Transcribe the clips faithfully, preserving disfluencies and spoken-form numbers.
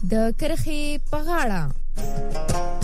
د کرخې په غاړه.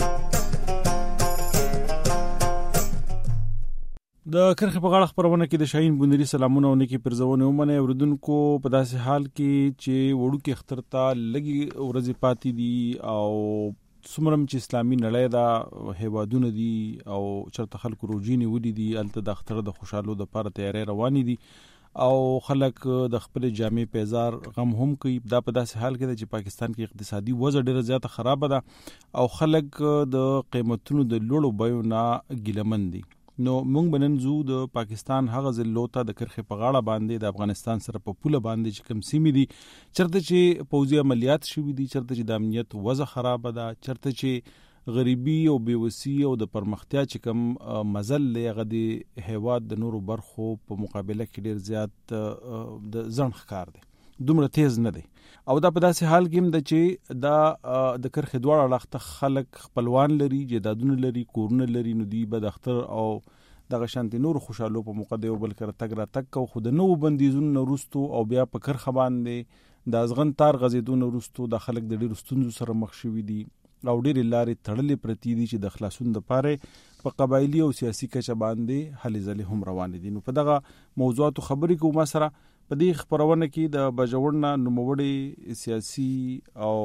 د کرخې په غاړه خبرونه کې د شاهین بندري سلامونه او نیکی پرزونه ومنه اوردونکو په داسې حال کې چې وړو کې اختر ته لګي ورځې پاتې دي او سمرم چې اسلامي نړۍ دا هیوادونه دي او چرته خلکو روجینی ودی دي الته د اختر د خوشاله د لپاره تیاری رواني دي او خلک د خپل جامع پیزار غم هم کوي. دا په داسې حال کې چې پاکستان کې اقتصادي وضع ډیره زیاته خراب ده او خلک د قیمتونو د لوړو بیو نه ګیلمن دي. نو مونږ بننځو د پاکستان هغه ځلوته د کرخې په غاړه باندې د افغانستان سره په پوله باندې چې کم سیمې دي چرته چې پوځي عملیات شوي دي چرته چې د امنیت وضع خراب ده چرته چې غریبي او بیوسی او د پرمختیا چې کم مزل لغه د هیواد د نورو برخو په مقابله کې ډیر زیات د ځن ښکار دي دومره تیز نه دی او دا په داسې حال کې د چې دا د کرخې دواړه لخت خلک خپلوان لري جدادونه لري کورونه لري نو دی به د اختر او دغه شانتي نور خوشاله په مقدمه یو بل کړه تګ را تک کو خود نو بندیزونه روستو او بیا په کرخه باندې د ازغن تار غزیدونه روستو د خلک د ډیر ستونزو سره مخ شوي دي او ډیر لارې تړلې پرتی دي چې د خلاصون د پاره په قبایلی او سیاسي کچه باندې هلې ځلې هم روان دي. نو په دغه موضوعات خبرې کوم سره په دې خبرونه کې د بجوړنا نوموړي سیاسي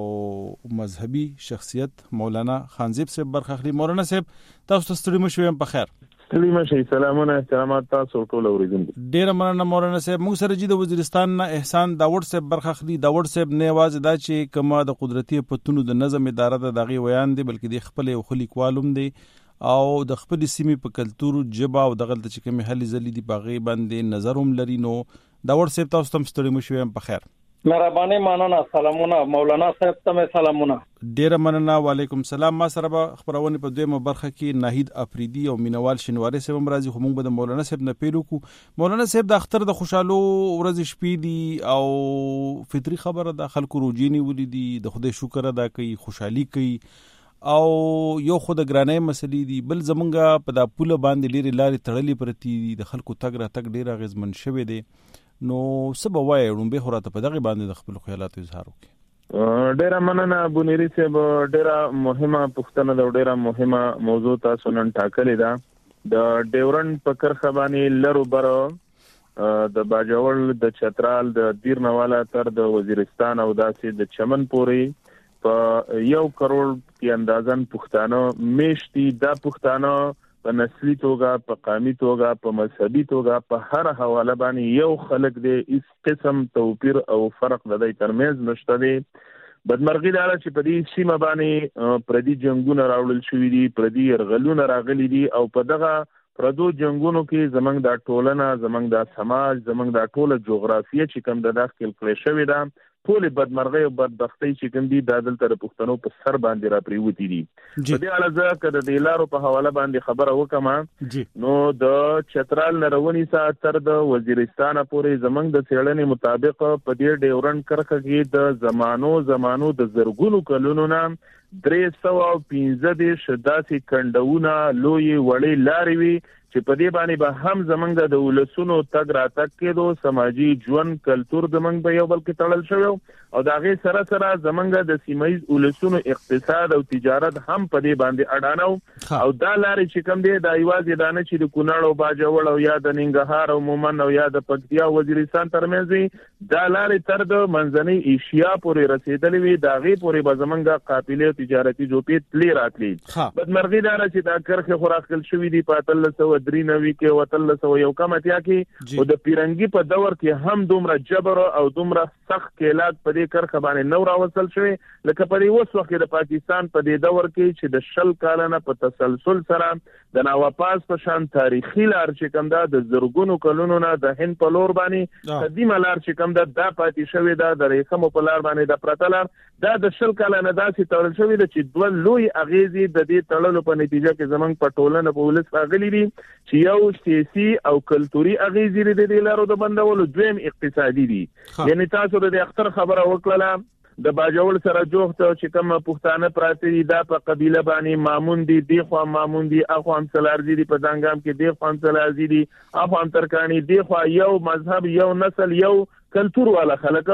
او مذهبي شخصیت مولانا خانزیب صاحب برخه اخلي. مولانا صاحب تاسو ته ستړي مشوم په خیر. ستړي مشه سلامونه احترامات تاسو ټول اوریدونکو. ډیر مننه مولانا صاحب. موږ سره جدي وزیرستان نه احسان داوود صاحب برخه اخلي. داوود صاحب نه आवाज دا چې کما د قدرتي پتونو د نظم اداره د دغه ویان دي بلکې د خپل یو خلیکوالم دي او د خپل سیمې په کلتور جبا او دغه چې کوم هلي زلي دي باغې باندې نظروم لري. نو داوود صاحب تاسو تم ستړي مشوم په خیر. مهرباني مننه سلامونه مولانا صاحب ته سلامونه. ډیر مننه. وعلیکم السلام. ما سره به خبرونه په دویمه برخه کې ناهید افریدي او مینوال شنواری صاحب مرাজি هم به د مولانا صاحب نه پیلو کو. مولانا صاحب د اختر د خوشاله ورځ شپې دي او فطری خبره د خلکو روجینی ولیدي د خدای شکر ادا کوي خوشحالي کوي او یو خود ګرانې مسلې دي بل زمونږه په د پوله باندې ډېر لارې تړلې پرتی دي د خلکو تګ را تګ ډېر غزمن شوی دی. نو سبا وای رومبه خوراته په دغه باندې د خپل خیالات اظهار وکړي. ډېر مننه بونيري صاحب. ډېر مهمه پښتنه د ډېر مهمه موضوع تاسو نن ټاکلې ده د ډیورن په کرخه باندې لرو بر د باجوړ د چترال د دیرنواله تر د وزیرستان او داسې د چمن پورې په یو کروڑ کې اندازن پښتانه میشتي دا پښتانه په نسلی توګه په قومي توګه په مذهبي توګه په هر حواله باندې یو خلک دی هیڅ قسم توپیر او فرق د دې ترمنځ نشته دی. بدمرغي دا چې په دې سیمه باندې پردي جنگونه راوړل شوې دي پردي يرغلونه راغلي دي او په دغه پردو جنگونو کې زمنګ دا ټولنه زمنګ دا سماج زمنګ دا ټوله جغرافیه چې کوم د داخل کړی شوې ده ټول بدمرغي او بدبختی چې کوم دي د عدالت تر پښتنو په سر باندې را پریوتی دي. په دې اړه ځکه د دلارو په حواله باندې خبره وکم نو د چترال نرونی سره تر د وزیرستان پورې زمنګ د څېړنې مطابق په دې ډیورن کرخه کې د زمانو زمانو د زرګونو کلونو نه درې سوه پنځه دېرش داسې کنډونه لویې وړې لارې وي چې په دې باندې به هم زمنګ د ولسونو تګ را تګ کېدو سماجی ژوند کلتور زمنګ به یو بل کې تړل شوی او د هغې سره سره زمنګ د سیمهیز ولسونو اقتصاد او تجارت هم په دې باندې اډانه او دا لارې چې کوم دی دا یوازې دا نه چې د کونړ او باجوړ او یا د ننګرهار او مومن او یا د پکتیا او وزیرستان ترمنځ وي دا لارې تر د منځنۍ ایشیا پورې رسېدلې وي د هغې پورې به زمنګ قافلې تجارتي جوپې تلې راتلې. بدمرغي دا چې دا کرخې خو راخل شوي دي په اتلس سوه درې نوي کې او اتلس سوه یو کم اتیا کې او د پیرنګي په دور کې هم دومره جبر او دومره سخت کېلات په دې کرخه باندې نو راوصل شوی لکه په دې اوس وخت د پاکستان په دې دور کې چې د شل کالنه په تسلسل سره د ناواپاس په شان تاریخي لار چې کوم دا د زرګونو کلونو نه د هند په لور باندې قدیمه لار چې کوم دا د پاتې شوی دا د ریخمو په لار باندې د پرته لار دا د شل کالنه داسې تړل شوی د چې دوه لوی اغیزې د دې تړلو په نتیجه کې زمونږ په ټولنه په ولس راغلي دي چې یو سیاسي او کلتوري اغیزې لري د لارو د بندولو دویم اقتصادي دي. یعنی تاسو د اختر خبره وکړه د باجوړ سره جوخت چې کوم پښتانه پراته دي دا په قبيله باندې مامون دي دی خو مامون دي اخو هم سلارزي دي په دنګام کې دی خو هم سلارزي دي اخو هم ترکانی دی خو یو مذهب یو نسل یو کلتور والا خلک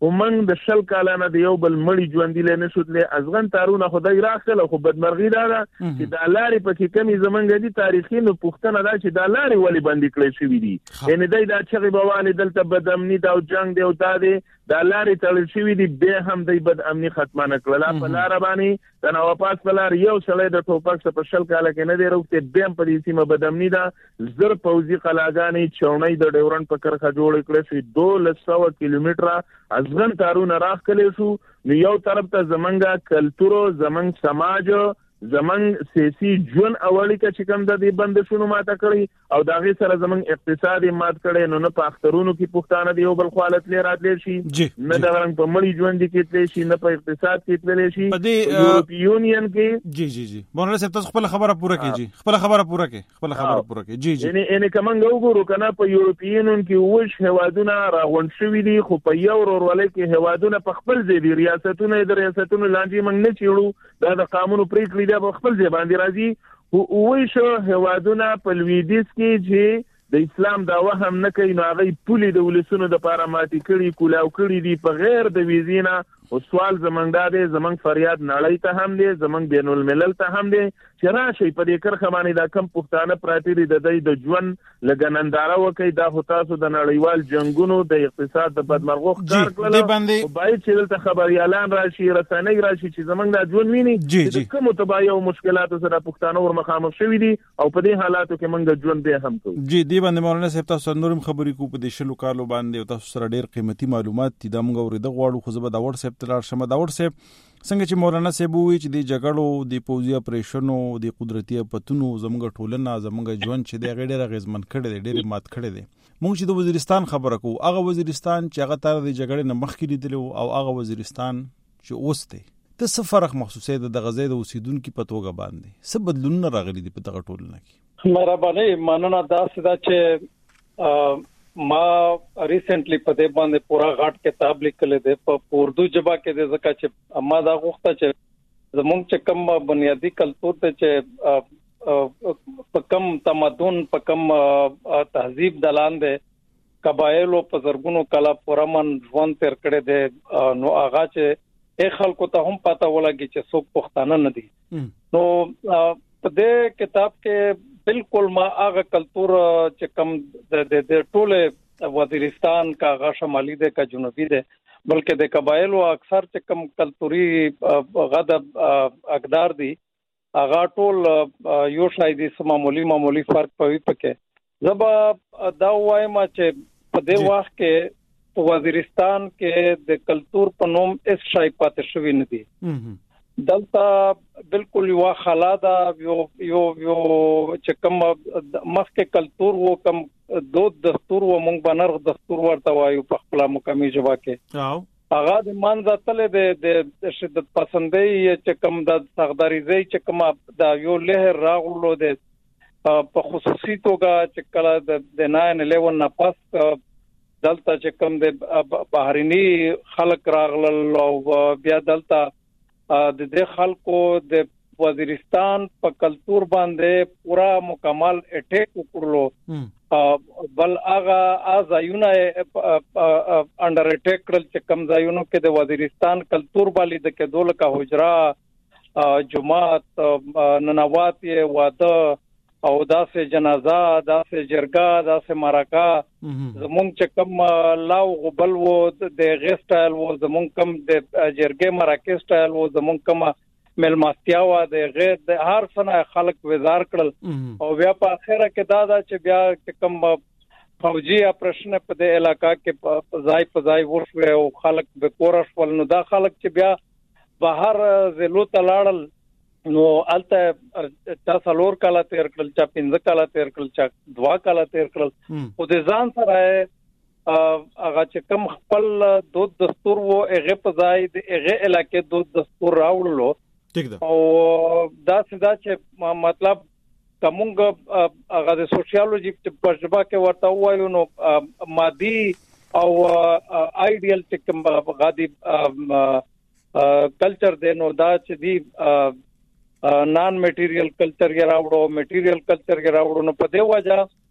ومنګ د شل کالانه د یو بل مړی ژوندې لنه شوتلې ازغن تارونه خدای راخله خو بدمرغي دا چې د لارې پکې کمی زمونږ دي تاریخي نو پښتنه دا چې د لارې ولې باندې کړی شوی دي یعنی دای دا چې بوالي دلته بدامني دا جنگ دی او دا دی د لارې تړل شوی دي به هم د بد امني ختمه نه کړل په لار باندې د نو پاس په لار یو سړی د ټوپک په شل کاله کې نه دی روکته بیم په دې سیمه بدامني دا زر پوزي قلاګانې چونې د ډیورن په کرخه جوړ کړې شي دولس سوه کیلومتره ازغن تارونه راخلې شو نو یو طرف ته زمونږه کلتور زمونږ سماج زمونږ سیاسي ژوند اوړي کې چې کوم د دې بندشونو ماته کړی او دا غي سره زمونږ اقتصادي مات کړي نو نه په اخترونو کې پښتانه دی یو بل خالت لري راتلې شي نه دا رنګ په مړی ژوند کې تللی شي نه په اقتصاد کې تللی شي په یورپی یونین کې جی جی جی مولانا صاحب تاسو خپل خبره پوره کړئ خپل خبره پوره کړئ خپل خبره پوره کړئ جی جی یعنی ان کومنګ وګورو کنه په یورپی یونین کې وښ هوادونه راغون شوې دي خو په یو ورولې کې هوادونه په خپل ځای دي ریاستونه د ریاستونو لاندې موږ نه چیړو دا د قانون پریکړې د خپل ځای باندې راځي او وې شو هوادونه په لویدیس کې چې د اسلام داوا هم نه کوي نو هغه پولی د ولسونو د پاره ماتي کړي کولاو کړي دي په غیر د ویزینا او سوال زمنګ دا دی زمنګ فریاد نړۍ ته هم دی زمنګ بین الملل ته هم دی چې راشي په دې کرخه باندې دا کم پښتانه پراتی دي د دې د ژوند لګننداره وکي دا هو تاسو د نړیوال جنگونو د اقتصاد د بدمرغو ښکار کړل او باید چې دلته خبري اعلان راشي رسنۍ راشي چې زمنګ د ژوند ویني چې کوم تباہي او مشکلات سره پښتانه ور مخامخ شوي دي او په دې حالاتو کې موږ د ژوند به هم کوو جی دی باندې مولانا صاحب تاسو نورم خبرې کو په دې شلو کالو باندې او تاسو سره ډېر قیمتي معلومات دي د موږ ورته غواړو خو زبر دا وړ صاحب تلار شمه دا وړ صاحب څنګه چې مولانا صاحب وی چې د جګړو د پوزي اپریشنو د قدرتي پتونو زموږ ټولنه زموږ ژوند چې د غېډه غزمن کړي د ډېر مات کړي دي موږ چې د وزیرستان خبره کو هغه وزیرستان چې هغه تر د جګړې نه مخکې لیدل او هغه وزیرستان چې اوس دی د سفرخ مخصوصي د غزې د اوسیدونکو په توګه باندې څه بدلون راغلي دي په دغه ټولنه کې مهرباني مننه دا سدا چې ما ریسنټلی په دې باندې پورا غاټ کتاب لیکل دي په اردو ژبه کې د زکه چې ما دا غوښته چې زمونږ چې کوم بنیادی کلتور ته چې په کم تمدن په کم تهذیب دلان دي قبایلو په زرګونو کلا پرمن ژوند تر کړه دي نو هغه چې اې خلکو ته هم پته ولګي چې څوک پښتانه نه دي نو په دې کتاب کې بالکل ما هغه کلتور چې کم د د ټوله وزیرستان کا غا شمالي ده کا جنوبي ده بلکې د قبایلو اکثر چې کم کلتوري غدب اقدار دي هغه ټول یو شای دي سم معمولی معمولی فرق پوي پکې زبا دا وایم چې په دې وخت کې په وزیرستان کې د کلتور په نوم اس شای پاتې شوی نه دي دلته بالکل یو خلادا یو یو یو چې کوم مخکې کلتور وو کم دود دستور و مونږ بنر دستور ورته وایو په خپل مقامي ژبه کې هغه د منځ تل د شدت پسندۍ چې کوم د سغداريزي چې کوم د یو لهر راغلو د په خصوصي توګه چې کله د ناین الیون نه پاس دلته چې کوم د بهرني خلک راغلل او بیا دلته د دې خلکو د وزیرستان په کلتور باندې پورا مکمل اٹیک وکړلو بل هغه ازایونه انډر اٹیک کړل چې کم ځایونو کې د وزیرستان کلتور باندې د کډول کا حجرا جماعت ننوات واده او داسې جنازه داسې جرګه داسې مرکه زمونږ چې کم لاو غبل وو د غی سټایل وو زمونږ کم د جرګې مرکه سټایل وو زمونږ کم ملمستیا وا د غی د هر څنګه خلک وزار کړل او بیا په اخره کې دا دا چې بیا چې کم فوجي اپریشن په د علاقہ کې ځای په ځای ورشو او خلک به کورش ول نو دا خلک چې بیا بهر زلو تلاړل نو الته چا څلور کاله تیر کړل چا پنځه کاله تیر کړل چا دوا کاله تیر کړل او د ځان سره هغه چې کوم خپل دود دستور وو هغه په ځای د هغه علاقې دود دستور راوړلو او دا سدا چې مطلب کومګه هغه د سوشیالوجي په ژبه کې ورته وایو نو مادي او آیډیل چې کوم غادي کلچر دی نو دا چې دی نان میټیریل کلچر کې راوړو میټیریل کلچر کې راوړو نو په دې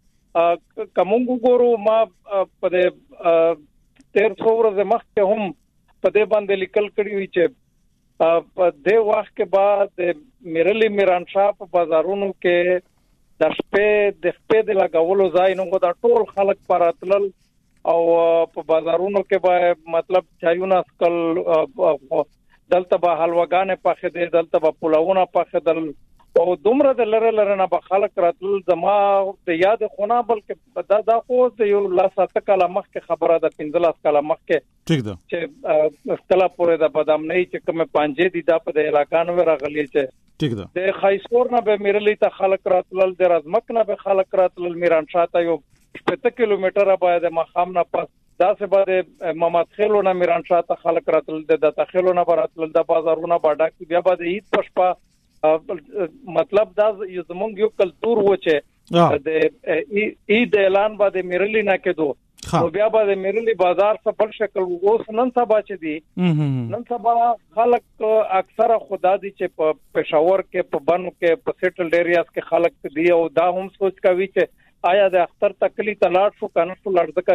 وجه کومو ګورو ما په دې تیر څو ورځې مخکې هم په دې باندې لیکل کړی وي چې په دې وخت کې بعد میرلی میرانشاه په بازارونو کې د شپې د شپې د لګولو ځای نو دا ټول خلک پراتلل او په بازارونو کې به مطلب چایونه سکل دلته به حلواګانې پخې دي دلته به پلاونه پخې دل او دومره د لره لره نه به خلک راتلل زما د یاد خونه بلکې دا دا خو د یو لاساته کاله مخکې خبره ده پنځلس کاله مخکې ټیک ده چې کله پورې د بادامنۍ چې کومه پنځه دي دا په د علاقانو راغلي چې ټیک ده د خایسور نه به میرلی ته خلک راتلل د رزمک نه به خلک راتلل میرانشاه ته یو پته کیلومتره باید مخام نه پس دا سه بعد محمد خیلو نه میرانشاه ته خلک راتلل د تخیلو نه راتلل د بازارونو باډا بیا بعد عید پشپا مطلب دا زمونږ یو کلچر و چې د عید اعلان باندې میرلی نه کېدو نو بیا باندې میرلی بازار په بل شکل اوس نن سبا چې دی نن سبا خلک اکثره خدا دي چې په پېښور کې په بنو کې په سیټلډ ایریاز کې خلک دي او دا هم سوچ کوي چې آیا د اختر تکلی تلاټ شو کنه شو لړځکه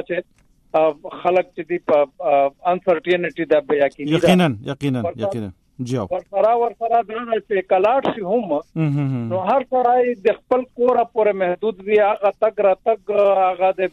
چې خلک چې دی په انسرټینټی دا بیا کې یقینا یقینا یقینا جاو ورسره ورسره دا چې کلاټ شي هم نو هر سړی د خپل کور پورې محدود وي هغه تک را تک هغه د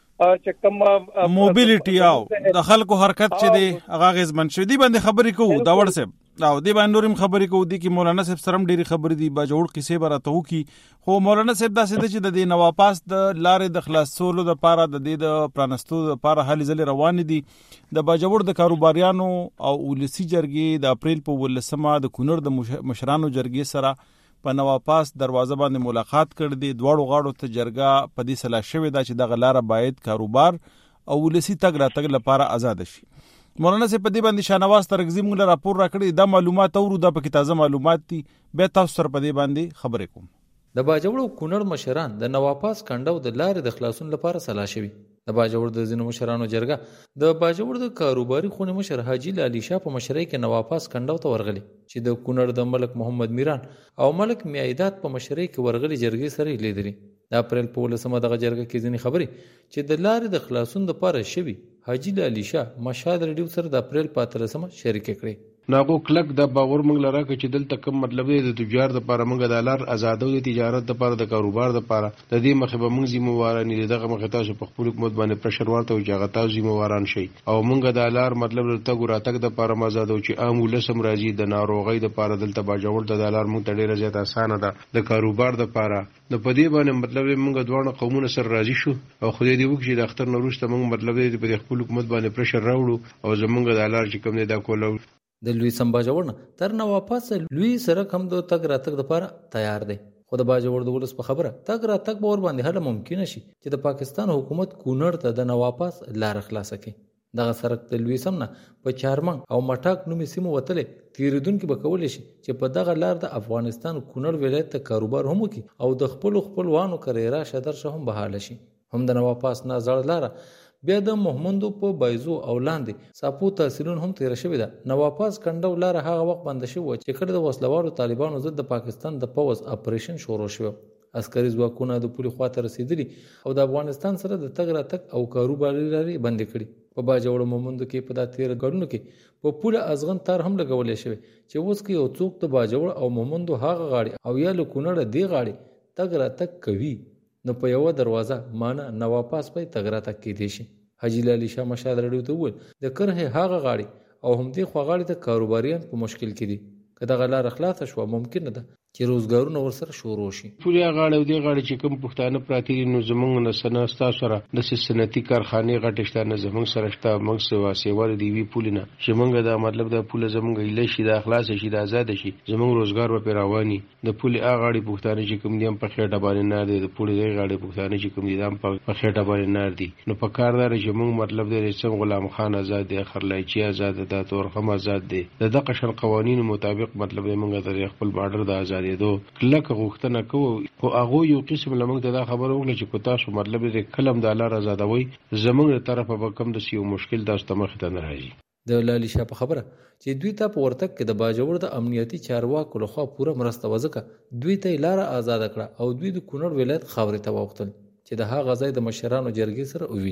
چې کوم موبیلیټي او د خلکو حرکت چې دی هغه غزمن شو دی باندې خبرې کوو دا ورسه او دی باندې نورم خبرې کوو دی کې مولانا صاحب سرم ډېری خبرې دی با جوړ کیسه براته وو کی خو مولانا صاحب دا څه چې د نواپاس د لارې د خلاصولو د پاره د دې د پرانستو د پاره حل ځل روان دي د باجوړ د کاروباریانو او ولسی جرګې د اپریل په ولسمه د کونړ د مشرانو جرګې سره په نواپاس دروازه باندې ملاقات کړ دي دواړو غاړو ته جرګه په دې صلاح شوې ده چې د غلاره باید کاروبار او ولسی تګ را تګ لپاره آزاد شي مولانا صاحب په دې باندې شانواز ترغزي موږ راپور راکړي دا معلومات اورو دا په تازه معلومات دي به تاسو سره په دې باندې خبرې کوم د باجوړ کونړ مشران د نواپاس کندو د لارې د خلاصون لپاره صلاح شوي د باجوړ د ځینو مشرانو جرګه د باجوړ د کاروباري خونې مشر حاجی لالی شاه په مشرۍ کې نواپاس کندو ته ورغلي چې د کونړ د ملک محمد میران او ملک میایدات په مشرۍ کې ورغلي جرګې سره لیدلي د اپریل په ولسمه دغه جرګه کې ځینې خبرې چې د لارې د خلاصون لپاره شوي حاجی لالی شاه مشهد ریډیو سره د اپریل په اتلسمه شریک کړي ناغو کلک د باور موږ لره چې دلته کوم مطلب دی د تجار د لپاره موږ د لار آزادو د تجارت د لپاره د کاروبار د لپاره د دې مخه به موږ ذمہواران دي دغه مخه تاسو په خپل حکومت باندې پرشر ورته او چې تاسو ذمہواران شي او موږ د لار مطلب ته ګوراتک د لپاره آزادو چې عام ولسم راځي د ناروغي د لپاره دلته باجوړ د لار موږ ته ډیره زیات اسانه ده د کاروبار د لپاره د پدې باندې مطلب موږ دوه قومونه سره راځي شو او خو دې وکړي د اختر نوروسته موږ مطلب دې په خپل حکومت باندې پرشر راوړو او زموږ د لار چې کوم دی دا کولو د لوی سمباجوړ تر نواپاس لوی سرک هم د تګ راتګ لپاره تیار دی خو د باجوړ د ولس په خبره تګ راتګ به ور باندې هله ممکن شي چې د پاکستان حکومت کونړ ته د نواپاس لار خلاص کړي دغه سرک د لوی سم نه په چارمنګ او مټاک نومي سیمو وتلې تیریدونکو به کولای شي چې په دغه لار د افغانستان کونړ ولایت ته کاروبار هم وکړي او د خپل خپلوانو کریرا شدر شه هم بحاله شي هم د نواپاس نه زړه لاره بیا د محمندو په بایزو او لاندې ساپو تحصیلون هم تیر شوی ده نواپاس کندو لار هغه وخت بند شو چې کړه د وسلوارو طالبانو ضد د پاکستان د پوز اپریشن شروع شو عسکري ځواکونه د پولی خواته رسیدلي او د افغانستان سره د تګ راتګ او کاروباري لارې بند کړي په باجوړ محمندو کې په داتیر غړونو کې په پوله ازغن تار هم لګولې شوی چې اوس کې یو څوک د باجوړ او محمندو هغه غاړي او یا لکونړ دی غاړي تګ راتګ کوي نو په یو دروازه مانه نواپاس په تګ راتګ کې دي شي حاجی لالی شاه مشهد رډیو ته وویل د کرهه هغه غاړي او هم دې خو غاړي ته کاروباریان په مشکل کې دي که دغه لار خلاص شو ممکن ده چې روزګارونه ورسره شروع شي پوری غاړه او دې غاړه چې کوم پښتانه پراتی دي نو زمونږ نه سناستا سره د صنعتي کارخانه غټشته نه زمونږ سره شته موږ سوا سیوال دی وی پولینا چې موږ دا مطلب د پوله زمونږ ایله شي د اخلاص شي د آزاد شي زمونږ روزګار و پیروانی د پولی غاړي پښتانه چې کوم دي په خېټه باندې نه دي د پولی غاړي پښتانه چې کوم دي د په خېټه باندې نه دي نو په کاردار چې موږ مطلب د رسم غلام خان آزاد دي خرلایچی آزاد ده تورخم آزاد دي د دغه شل قوانینو مطابق مطلب موږ د خپل بارډر د ازادي دوه که غوښتنه کوو خو هغه یو قسم لمنګ دا خبره وکړه چې کو تاسو مطلب دې کلم د الله آزادوي زمونږ تر طرفه به کم د سیو مشکل تاسو ته مخ ته نه راځي د لالی شاه په خبره چې دوی ته په ورتک کې د باجوړ د امنیتي چارواکو لخوا پوره مرسته وځکه دوی ته لار آزاد کړه او دوی د کونړ ولایت خاورې ته وختل چې د هغه ځای د مشرانو جرګې سره وویني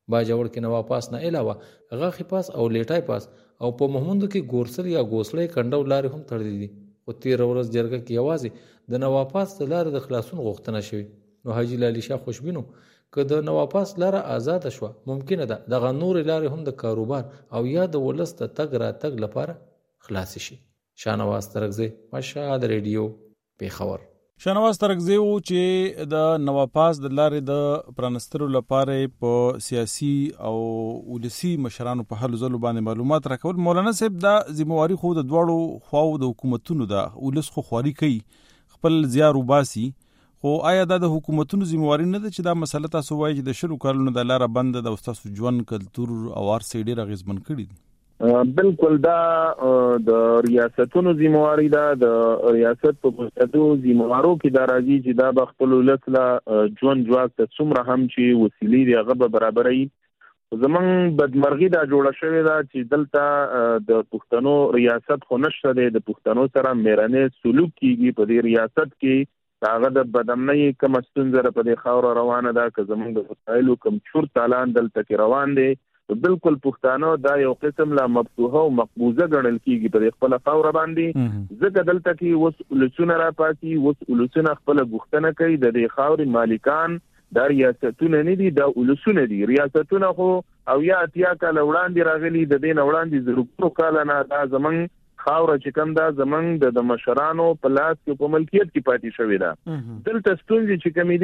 باجوړ کې نواب پاس نه علاوه غاخي پاس او لیټای پاس او په محمود کې ګورسل یا ګوسلې کنډو لارې هم تړلې دي. او تیر ورځ جرګه کې یوازې د نواب پاس لارې د خلاصون غوښتنه شوې. نو حاجی لالی شاه خوشبینو که د نواب پاس لاره آزاد شوه ممکنه ده دغه نور لارې هم د کاروبار او یا د ولس د تګ را تګ لپاره خلاص شي. شانواز ترغزی مشهد ریډیو پیښور. شانواز ترغزی و چې د نواب پاس د لارې د پرانسترو لپاره په سیاسي او ولسی مشرانو په حل ځلو باندې معلومات راکول. مولانا صاحب دا ذمہواری خو د دواړو خواو د حکومتونو ده، ولس خو خواري کوي خپل زیار وباسي، خو آیا دا د حکومتونو ذمہواری نه ده چې دا مسله تاسو وایي چې د شلو کالونو د لاره بند د استاسو ژوند کلتور او ارسې ډېر اغیزمن کړي دي؟ بالکل دا د ریاستونو ذمہواری ده. د ریاست په بنیادو ذمہوارو کې دا راځي چې دا به خپل ولس له ژوند ځواک ته څومره هم چې وسیلې دي هغه به برابروي. زمونږ بدمرغي دا جوړه شوې ده چې دلته د پښتنو ریاست خو نشته دی، د پښتنو سره میرانه سلوک کیږي. په دې ریاست کې هغه د بدامنۍ کوم ستونزه په دې خاور روانه ده که زمونږ د وسایلو کوم چور تالان دلته کې روان دي. بالکل پښتانه دا یو قسم لا مفتوحه او مقبوضه ګڼل کیږي په خپل خاور باندې. ځکه دلته کې وس ولسونه را پاتې، وس ولسونه خپل غوښتنه کوي د دې خاور مالکان دا ریاستونه نه دي، دا ولسونه دي. ریاستونه خو او یا اتیا کال وړاندې راغلي، د دې وړاندې زرګونو کال نه دا زمنګ خاور چې کوم دا زمنګ د مشرانو په لاس کې په ملکیت کې پاتې شوې ده. دلته ستونزې چې کومې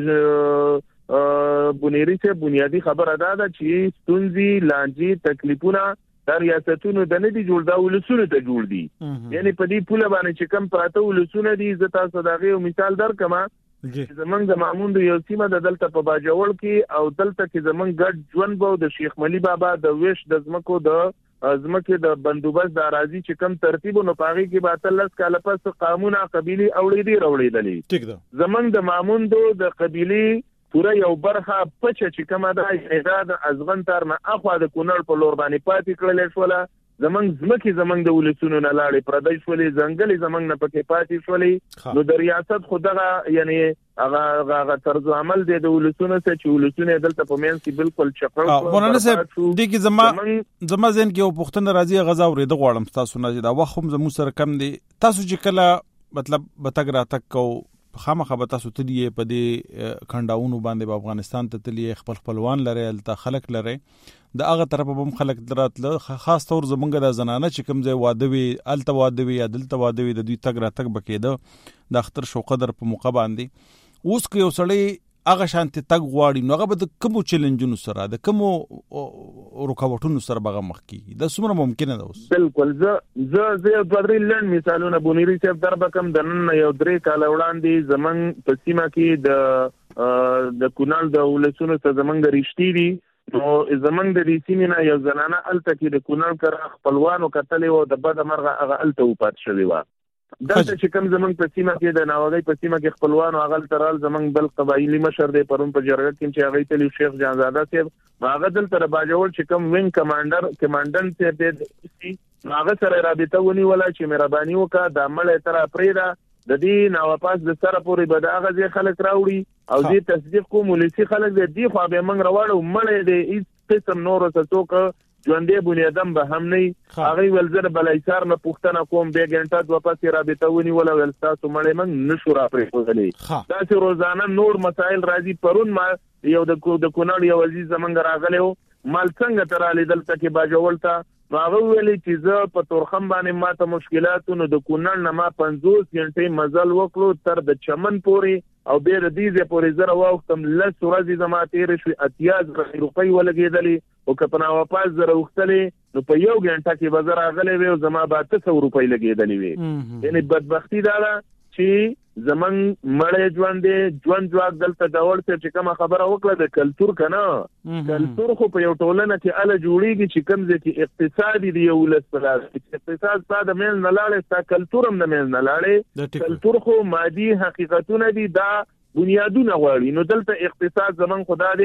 دي بنيري ته بنیادی خبره ده چې ستونزې لانجې تکلیفونه د ریاستونو د نه دي جوړ دا ولسونه ته جوړ دي. یعنی په دې پوله باندې چې کوم پراته ولسونه دي زه تاسو دغه یو مثال درکم. زمونږ د مامون د یو سیمه د دلته په باجوړ کې او دلته کې زمونږ ګډ ژوند بو د شیخ ملي بابا د ویش د زمکو د ازمکه د بندوبست د اراضي چې کوم ترتیب نو پاغي کې باتلس کاله پس قانون قبيلي اوړې دي روړې دي. ټیک ده. زمونږ د مامون د قبيلي پوره یو برخه پچه چې کومه ده ایجاد ازغن تر نه اخوا د کونړ په لور باندې پاتې کړل شوله. زمنګ زمکه زمنګ د ولسونو نه لاړې پردای شولې، ځنګلي زمنګ نه پکې پاتې شولې. نو د ریاست خدغه یعنی هغه هغه طرز عمل دی د ولسونو څخه چې ولسونه دلته په مینس کې بالکل چقړ. مولانا صاحب دې کې زما زما ځین کې یو پښتنه راځي غزا ورېد غواړم تاسو نه دا وخت هم زمو سره کم دی. تاسو چې کله مطلب بتګ را تک کو خامخا به تاسو ته دی په دې کنداونو باندې په افغانستان ته تلی خپل خپلوان لري الته خلک لري د هغه طرف به خلک دراتله خاص طور زمونږ د زنانه چې کوم ځای واده وي الته واده وي یا دلته واده وي د دوی تګ را تک بکېده د اختر شو قدر په موقع باندې. اوس که یو سړی هغه شانتي تګ غواړي نو هغه به د کومو چیلنجونو سره د کومو رکاوټونو سره به مخ کیږي؟ دا څومره ممکنه ده اوس؟ بالکل. زه زه زه د درې لن مثالونه بونیری صاحب در بکم د نن یو درې کال وړاندې زمنګ په سیمه کې د د کونړ د ولسونو څخه زمنګ د رښتې دي. نو زمنګ د دې سیمه نه یو زنانه الته کې د کونړ کړه خپلوانو کتلې او د بد مرغه هغه الته وپات شوی و. دلته چې کوم زمنګ په سیمه کې د ناوګي په سیمه کې خپلوان او غل ترال زمنګ بل قبایلی مشر دی پرون په جرګه کې چې هغه تلی شیخ جانزاده صاحب هغه دلته د باجوړ چې کوم وینګ کمانډر کمانډنټ ته دی هغه سره رابطه ونی ولا چې مهرباني وکړه د عمل تر اپریدا د دې نواپاس د سره پورې به دا غزي خلک راوړي او دې تصدیق کوم ولسی خلک دې خو به موږ راوړو مړې دې هیڅ قسم نور څه څوک ژوندې بنیادم به هم نه هغه ولزر بلایسار نه پښتنه کوم به ګنټه د واپس رابطه ونی ولا ول تاسو مړې موږ نشو را پرې خوغلې. دا چې روزانه نور مسائل راځي. پرون ما یو د د کونړ یو عزیز زمنګ راغلو مال څنګه ترالې دلته کې باجوړ ته هغه ویلي چې زه په تورخم باندې ماته مشکلاتونو د کونړ نه ما پنځوس غنټې مزل وکړو تر د چمن پورې او به د دې پورې زره واختم لس ورځې زما تیر شو اتیاز روپۍ ولګېدلې او کپنا واپس زره وختلې نو په یو غنټه کې بازار غلې وي او زما به څو سو روپۍ لګېدلې وي. یعنی بدبختی دا ده چې زمنګ مړې ژوند ژوند ژوند دلته داول چې کوم خبره وکړه د کلچر کنه کلچر خو په یو ټولنه کې اله جوړیږي چې کوم ځکه اقتصادي دی یو لسپلاس اقتصاد ساده مېل نه لاړې ستا کلچر هم نه مېل نه لاړې کلچر خو مادي حقیقتونه دي دا بنیادونه غواړي. نو دلته اقتصاد زمنګ خدا دی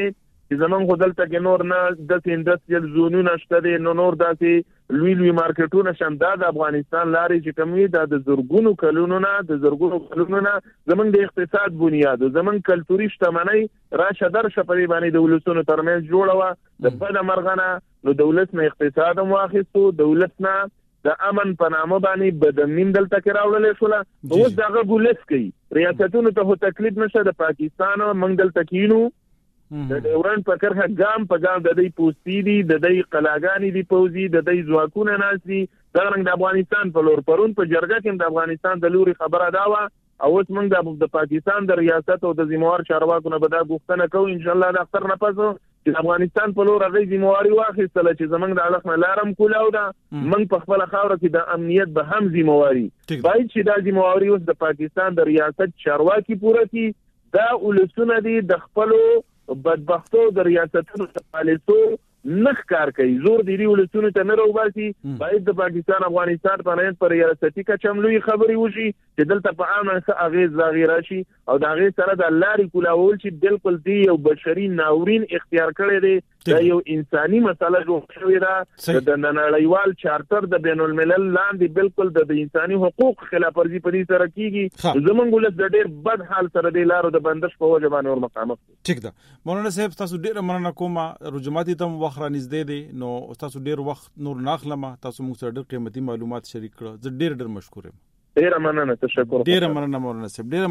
چې زمونږ خو دلته کې نور نه داسې انډسټریل زونونه شته دي، نو نور داسې لوی لوی مارکیټونه شته. دا د افغانستان لارې چې کوم وي دا د زرګونو کلونو نه د زرګونو کلونو نه زمونږ د اقتصاد بنیاد، زمونږ کلتوري شتمنۍ راشه درشه په دې باندې د ولسونو ترمنځ جوړه وه. د بده مرغه نه نو دولت نه اقتصاد هم واخیستو، دولت نه د امن په نامه باندې بدامنین دلته کې راوړل شوله. اوس دغه بولس کوي ریاستونو ته هو تکلیف نشه، د پاکستان موږ دلته کینو د ډیورنډ په کرښه ګام په ګام د دې پوسټي دي، د دې قلاګانې دي پوزي، د دې ځواکونه ناس دي. دا رنګ د افغانستان په لور پرون په جرګه کې د افغانستان د لوري خبره دا و، او اوس موږ د پاکستان د ریاست او د ذمہوار چارواکو نه به دا غوښتنه کوو ان شاء الله د اختر نه پس چې افغانستان په لور هغه ذمہواري واخیستله چې زمونږ د اړخ نه لارم کولاو ده. موږ په خپل خاوره کې د امنیت به هم ذمہواري باید چې دا ذمہواري اوس د پاکستان د ریاست چارواکي پوره کړي. دا ولسونه دي د خپلو بدبختو د ریاستونو د پالیسو نخ کار کوي، زور دی ولسونو ته نه راوباسي. باید د پاکستان افغانستان په نن پر ریاستي کچم لوی خبري وشي چې دلته په عامه څه اغیز راغی راشي او د هغې سره د لارې کولاول چې بالکل دی یو بشري ناورین اختیار کړی دی. دا یو انساني مسله جوړ شوې ده، د نړیوال چارټر د بین الملل لاندې بالکل د انساني حقوق خلاف ورزي په دې سره کیږي. زمونږ ولس د ډېر بد حال سره د لارو د بندش په وجه باندې ور مخامخ دي. ټیک ده مولانا صاحب، تاسو ډېر مننه کوم، رجماتي تم وخت را نږدې دی، نو تاسو ډېر وخت نور ناخلم، تاسو موږ سره ډېر قیمتي معلومات شریک کړو، زه ډېر ډېر مشکور یم. ډیره مننه، تشکر. ډیره مننه مولانا صاحب، ډیره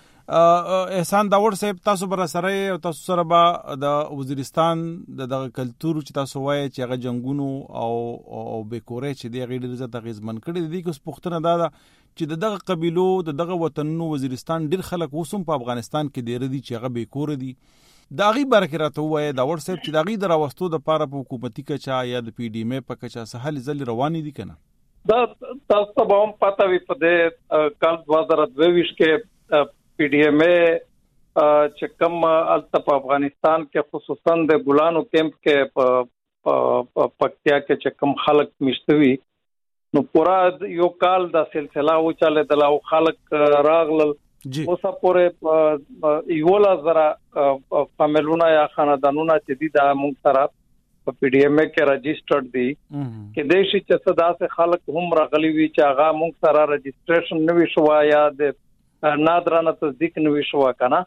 مننه. احسان داوړ صاحب، تاسو بر سره او تاسو سره به د وزیرستان د دغه کلتور چې تاسو وایي چې هغه جنگونو او او بیکورې چې دی غیر عزت غیزمن کړي دي، کوم پښتنه دا ده چې دغه قبيلو دغه وطنونو وزیرستان ډیر خلک وسوم په افغانستان کې ډیر دي چې هغه بیکور دي. دا غي برکراته وایي داوړ صاحب چې دا غي دراوستو د پاره په حکومتي کچا یا د پی ډی ایم په کچا سهل ځل رواني دي کنه. دا تاسو ته به هم پته وي په دې کال دوه زره دوه ویشت کې پی ډی ایم اے چې کوم الته په افغانستان کې خصوصا د ګلانو کیمپ کې په پکتیا کې چې کوم خلک مشتوي نو پورا یو کال دا سلسله و چاله د لاو خلک راغلل اوسه پورې یو لزر فامیلونه یا خاندانونه چې دي دا مونږ سره په پی ډی ایم اے کې رجسټرډ دي کې دیشي چې صدا سه خلک هم راغلي وي چې هغه مونږ سره رجسټریشن نوي شو یا د نادرانه تصدیق نوي شو کنه.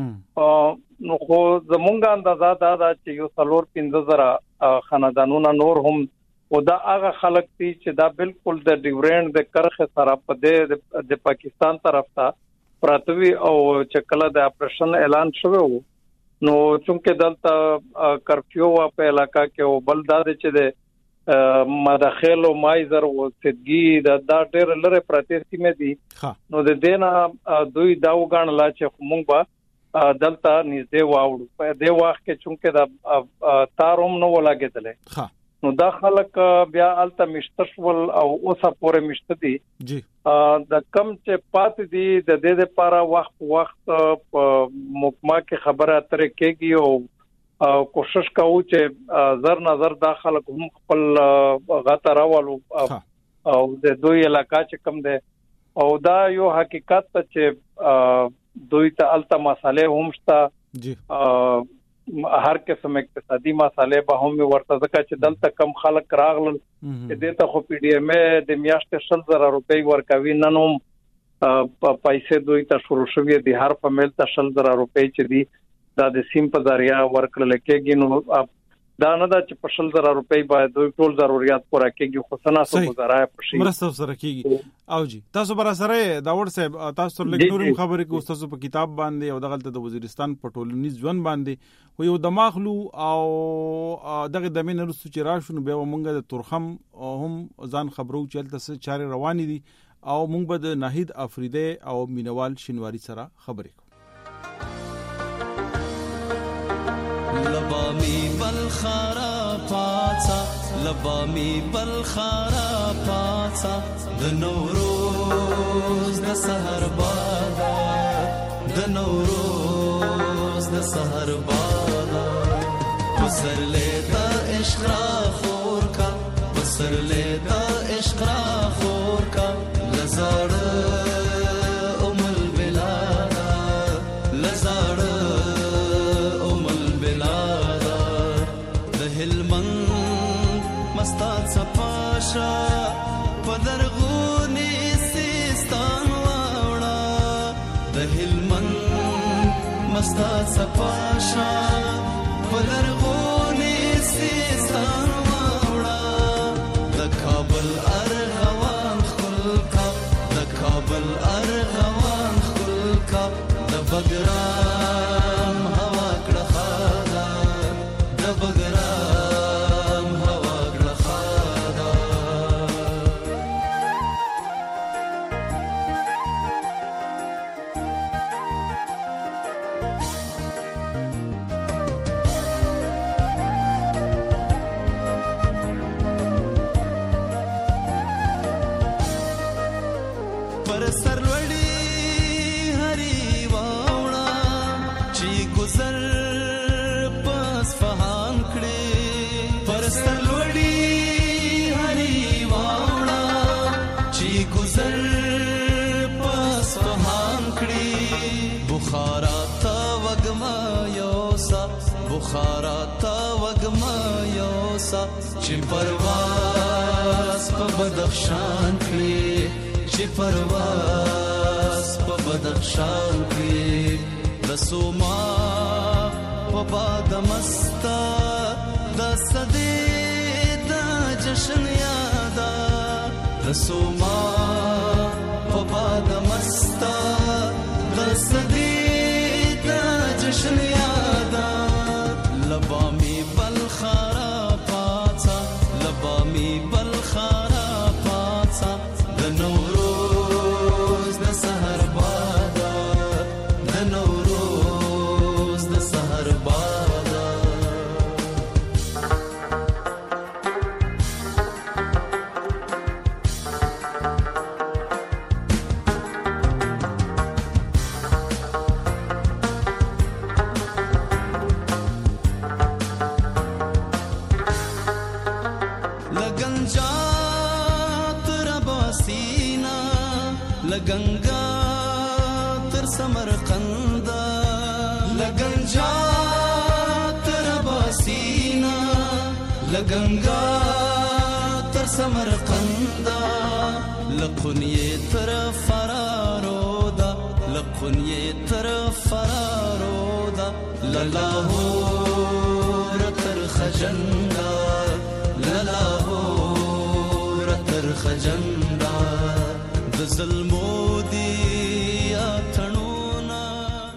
نو خو زمونږ اندازه دا دا چې یو څلور پنځه زره خاندانونه نور هم او دا هغه خلک دي چې دا بالکل د ډیورنډ د کرخه سره په د پاکستان طرف ته پراتوي او چې کله د اپریشن اعلان شوی وو نو چونکه دلته کرفیو وا په علاقہ کې او بل دا چې د مداخل او مایزر او صدګي د دا ډېر لره پراتېستي مې دي نو د دینا دوی دا وګڼلا چې موږ به دلته نږدې واوړو په دې وخت کې چونکه دا تاروم نو ولاګېدل نو دا خلک بیا الته مشتشول او اوسه پورې مشتدي جی د کم چې پات دي د دې لپاره وخت وخت په مکمه کې خبره اترې کېږي او کوشش کوو چې زر نظر دا خلک هم خپل غته راولو او د دوی علاقہ چې کم ده او دا یو حقیقت چې دوی ته الته مسالې هم شته جی هر قسم اقتصادي مسالې به هم ورته ځکه چې دلته کم خلک راغلل چې دته خو پی ډی ایم اے د میاشتې شل زره روپۍ ورکوي نن هم پیسې دوی ته شروع شوې دي هر فامیل ته شل زره روپۍ چې دي دا د سیم په ذریعہ ورکړل کېږي نو دا نه دا چې په شل زره روپۍ باید دوی ټول ضرورت پوره کېږي خو سناسو گزارای پشي مرسته سره کېږي. او جی تاسو بر سره داوړ صاحب تاسو تر لګورم خبرې کو تاسو په کتاب باندې او دغه د وزیرستان په ټولنیز ژوند باندې خو یو دماغلو او دغه د مين رسو چې راشو به مونږ د تورخم هم ځان خبرو چلته څه چاري روانې دي او مونږ به د ناهید افریده او مینوال شینواری سره خبرې کوو. لبامی بالخارا پاڅا لبامی بالخارا پاڅا د نوروز د سحر بادا د نوروز د سحر بادا وسر لیتا عشق را خور کا وسر لیتا عشق را خور کا لزاړ امل بلادا لزاړ پاشه په لرغوني سیستان واوړه د هلمند مستا صفاشه په لرغوني سیستان واوړه د کابل ارغوان خلکا د کابل ارغوان خلکا د بګرام هوا کړه خادا د بګرام هوا کړه خادا پر سرلوړي هری واوړه چې گزر پس فهان کړي پر سرلوړي هری واوړه چې گزر پس فهان کړي بخارا تا وګما یوسا بخارا تا وګما یوسا چې پرواز په بدخشان کړي چې پرواز په بدخشان کې د سوما په باد مستا د صدې د جشن یادا د سوما په باد مستا د صدې د جشن یادا لبامي بلخارا پاڅا لبامي بلخارا پاڅا د نور لگنگا تر سمرقند لگنجا تر باسینا لگنگا تر سمرقند لقنیه تر فرارودا لقنیه تر فرارودا للاهور تر خجندا للاهور تر خجندا ظلمو دی اتنونا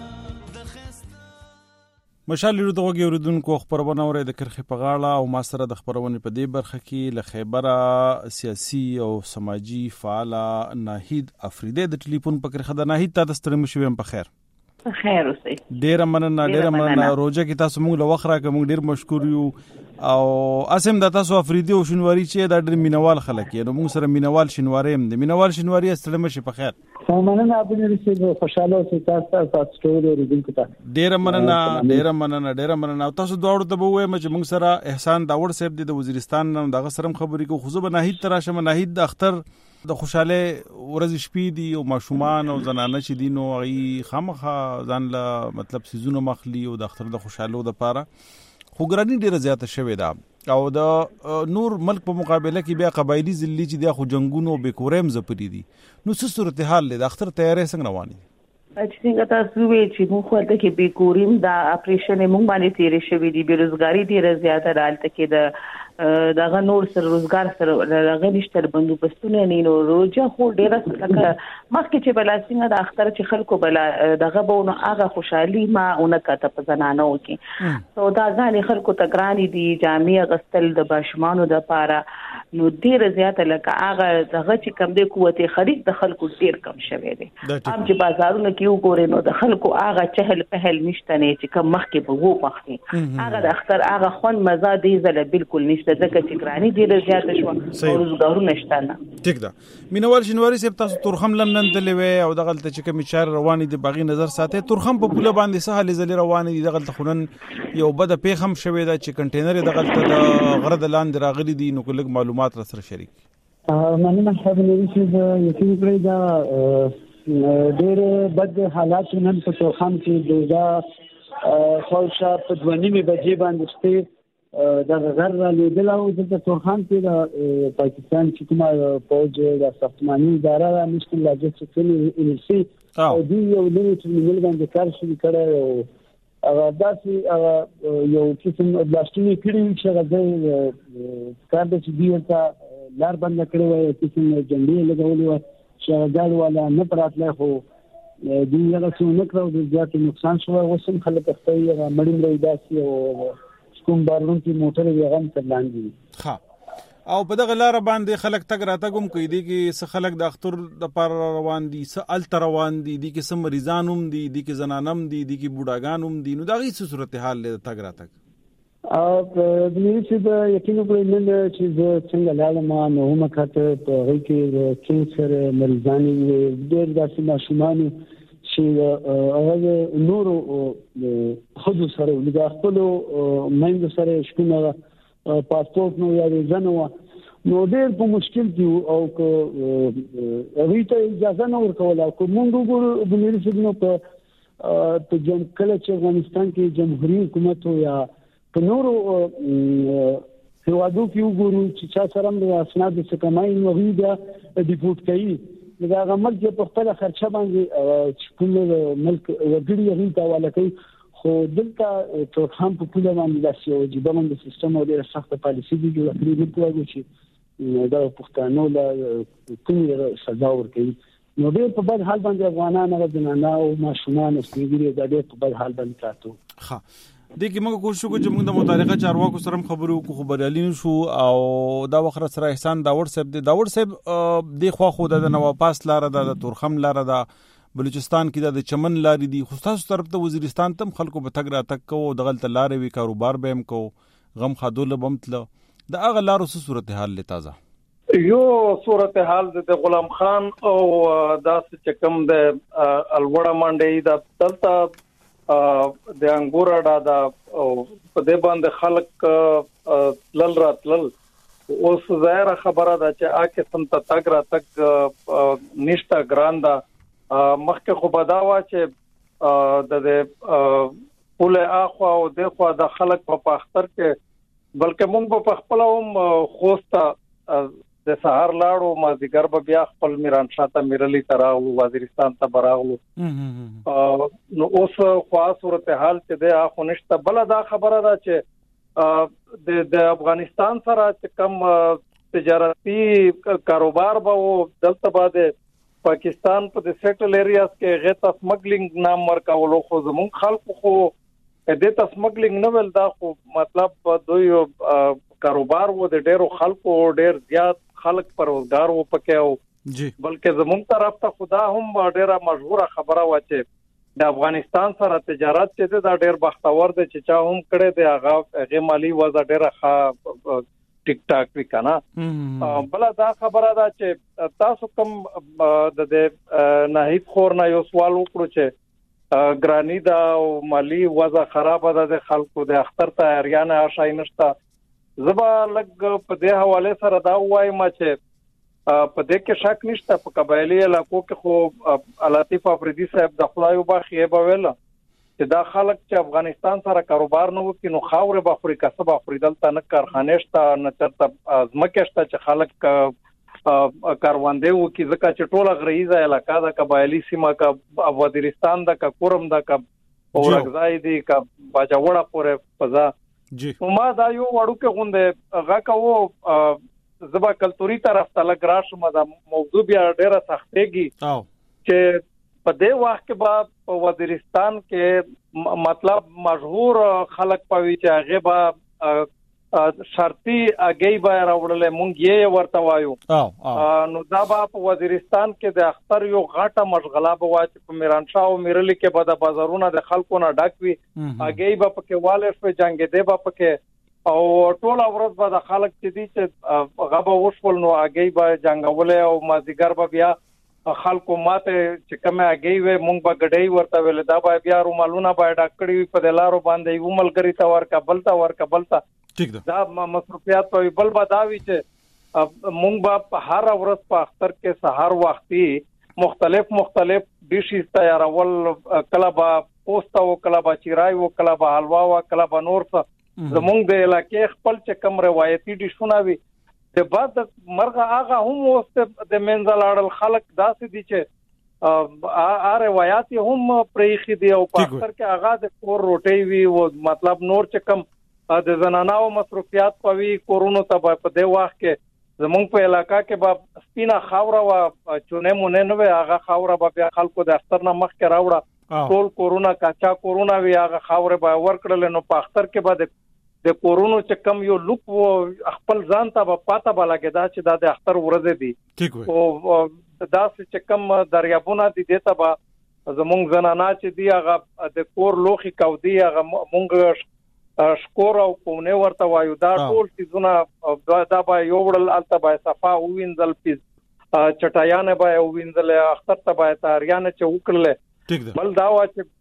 مشال لرو دغه اوریدونکو خبرونه اوري د کرخي په غاړه او ما سره د خبرونه په دې برخه کې له خیبره سیاسي او سماجی فعال ناهید افریدی د ټلیفون په کرخه د ناهید تاسو ستړي مشو هم په خیر خیر اوسئ ډیر مننه ډیر مننه روزه کې تاسو موږ له وخره کوم ډیر مشکور یو او اسم د تاسو افریدی او شنواری چې د ډیر مینوال خلک یې نو موږ سره مینوال شنواری هم د مینوال شنواری ستړي مشي په خیر مننه ابو نصیر خوشاله اوسئ تاسو تاسو ټول اوریدونکو ته ډیر مننه ډیر مننه ډیر مننه تاسو دواړو ته به وایم چې موږ سره احسان داوړ صاحب د وزیرستان نن دغه سره خبرې کو خو زه به ناهید تراشه ناهید د اختر د خوشاله ورځ شپې دی او ماشومان او زنانه چې دینو غي خامخه ځان له مطلب سيزونه مخلي او د اختر د خوشاله د پاره خو ګرانی ډیره زیاته شوې ده او د نور ملک په مقابله کې بیا قبایلی ذلی چې د خو جنگونو بیکورم زپری دي نو څه صورتحال د اختر تیارې څنګه رواني چې څنګه تاسو وی چې موږ ورته کې بیکوریم دا اپریشن موږ باندې تیرې شوې دي بیروزګاری ډیره زیاته راځي کې د دغه نور سره روزګار سره دغه نشته بندوبستونه نه نو روزه خو ډیره لکه مخکې چې بل څنګه د اختر چې خلکو بل دغه بونه هغه خوشحالي ما اونکه په زنانو کې سو دا ځان خلکو ته ګرانی دي جامع غستل د باشمانو د پاره نو ډیره زیاته لکه هغه دغه چې کم دی قوت خرید د خلکو ډیر کم شوی دی ام چې بازارونه کې وګورئ نو د خلکو هغه چهل پهل نشته نه چې کم مخکې به وو مخکې هغه د اختر هغه خون مزه دی زله بالکل نشته ځکه چې ګرانی ډیره زیاته شو او روزګارونه نشته نه ټیک ده مینوال شنواری صاحب تاسو تورخم لندن ته لوي او دغه ته چې کوم چار رواني دي باغی نظر ساتي تورخم په پوله باندې سهال زلي رواني دي دغه خونن یو بده پیغام شوی دا چې کنټینر دغه د غرد لاندې راغلي دي نو کله معلومات را سره شریک مننه حبیبي چې یقین کړی دا ډېر بد حالات نن په تورخم کې دا خوښه په دونی می بجې باندې د غر را لیدل او د تورخان کې د پاکستان چې کومه فوج د ساختماني اداره را نشته لاجت څخه انرسي او دی یو لوی ټرمینل باندې کار شروع کړی او هغه داسې یو قسم بلاستونی کړي چې هغه کار د چې دی ته لار بند کړی وای قسم جنډې لګولې وای چې هغه والا نه پراتله خو دی هغه څه نه کړو د زیات نقصان شو وسم خلک خپل مړیم روي داسي او کوم بارون کې موټر یې غم ترلاندې ها او په دغه لار باندې خلک تګ راتګ هم کوي دي کې څه خلک د اختر د پر روان دي څه ال روان دي دي کې سم مریضان هم دي دي کې زنانم دي دي کې بوډاګان هم دي نو دا غي څه صورتحال له تګ راتګ او د دې چې د یقیني په نن چې څنګه لاله ما نو مکته په هغه کې کینسر مریضان ډېر داسې ماشومان چې هغه نور خود سره د خپل مېند سره شکونه پاسپورت نو یا ځنه نو ډېر په مشکل کې او که ریته اجازه نه ورکول او کوم وګورو د ملي نو په په جن کله چې افغانستان کې جمهوریت حکومت یا په نورو هیوادو کې وګورو چې چا سره د اسناد څخه کمای نو وی دا ډیپورت کوي دا عمل چې په خپل خرچه باندې کوم ملک وګړي هغه ته والا کوي خو دلته تر هم په پوله باندې داسې یو جبه باندې سیستم او ډېر سخت پالیسي دي چې کړی نه کوي چې دا پښتانه له کومه سزا ورکوي نو ډېر په بد حال باندې افغانان او جنانا او ماشومان سپیږي دا ډېر په بد حال باندې کاتو ها د کې موږ کوشش وکړو چې موږ د متعلقه چارواکو سره خبرو وکړو خبريالي شو او دا وخت سره احسان داور صاحب دی داور صاحب د خوا خو د نواپاس لار د تورخم لار د بلوچستان کې د چمن لاري دي خو تاسو طرف ته وزیرستان تم خلکو به تګ را تک کو دغل تلارې وی کاروبار به هم کو غم خادول بمتل د اغه لارو څه صورتحال له تازه یو صورتحال د غلام خان او داس چکم د الوړه منډي د تلتا د انګور اډا د په دې باندې خلک لل راتلل اوس ظاهر خبره ده چې اکه سم ته تګ را تک نشتا ګراندا مخکې خو بداوا چې د دې پوله اخوا او د خوا د خلک په پاختر کې بلکې موږ په خپل هم خوسته د سهار لاړو ما دیګر به بیا خپل میران شاته میرلی تراغلو وزیرستان ته براغلو نو اوس خوا صورتحال چې د اخو نشته بل دا خبره ده چې د د افغانستان سره چې کم تجارتي کاروبار به دلته باندې پاکستان په د سیټل ایریاز کې غیتا سمګلینګ نام ورکولو خو زمون خلکو خو د ته سمګلینګ نه ول دا خو مطلب دوی کاروبار وو د ډیرو خلکو ډیر زیات خلک پر روزګار وو پکې او جی بلکې زمون طرف ته خدا هم ډیره مشهوره خبره و چې د افغانستان سره تجارت چې دا ډیر بختور دي چې چا هم کړي دی هغه هغه مالی وضع ډیره ښه ټیک ټاک وکنا بل دا خبره ده چې تاسو کوم د دې ناهید خور نه یو سوال وکړو چې ګرانی دا او مالی وضع خراب ده د خلکو د اختر تیاریانه آشای نشته زبا لګ په دې حواله سره دا وایم چې په دې کې شک نشته په قبایلی علاقو کې خو لطیف افریدی صاحب د خدای وبخښي به ویل چې دا خلک چې افغانستان سره کاروبار نه وکړي نو خاور به خوري کسب افریدل ته نه کارخانه شته نه چرته ازمکه شته چې خلک کاروانده وکړي ځکه چې ټوله غریزه علاقہ د قبایلی سیمه کا وزیرستان د کا کورم د کا اورګزای دی کا باجوړه پورې فضا جی ما دا یو وړو کې غونډه هغه کوو زبا کلتوري طرف ته لګ راشم دا موضوع بیا ډیره سختېږي او چې په دې وخت کې با وزیرستان کې مطلب مشهور خلک پوي چې هغه با شرطي اگې به راوړل مونږ یې ورته وایو او نو دا با په وزیرستان کې د اختر یو غاټه مشغله به واچ په میرانشاه او میرلی کې به د بازارونو د خلکو نه ډاکوي اگې به پکې والش په جنگ دی به پکې او ټول ورځ به د خلک چې دي چې غبا وشول نو اگې به جنگولې او مازیګر به بیا خلکو ماته چې کومه اگې وې مونږ به ګډې ورته ویل دا به بیا رومالونه به ډاکړي په دلارو باندې یو ملګری تا ورکا بلتا ورکا بلتا ٹھیک ده دا مصروفیات په بل بداوی چې مونږ به هر ورځ په اختر کې سحر وختي مختلف مختلف ډیشز تیارول کله به پوسټ او کله به چیرای او کله به حلوا او کله به نور څه زمونږ د علاقې خپل چې کم روایتي ډیشونه وي د بعد مرغه هغه هم اوس د منځ لاړل خلک داسې دي چې ا روایت هم پرېخي دی او په اکثر کې هغه د کور روټي وي او مطلب نور چې کم د زنانو مصروفیات پوي کورونو ته په دې وخت کې زمونږ په علاقہ کې به سپینا خاوره وا چونه مونږ نه وي هغه خاوره به بیا خلکو د اختر نه مخ کې راوړه ټول کورونا کاچا کورونا وی هغه خاوره به ورکړل نو په اختر کې به د کورونو چې کم یو لوپ و خپل ځان ته په پاته بالاګه دا چې د اختر ورځ دي او دا چې کم دریابونه دي دته به زمونږ زنانا چې دی هغه د کور لوخي کو دی هغه مونږ شکور او پونه ورته وایو دا ټول چیزونه دا به یو وړل الته به صفا وینځل پیز چټایانه به وینځل اختر ته به تاریانه چې وکړل بل دا وا چې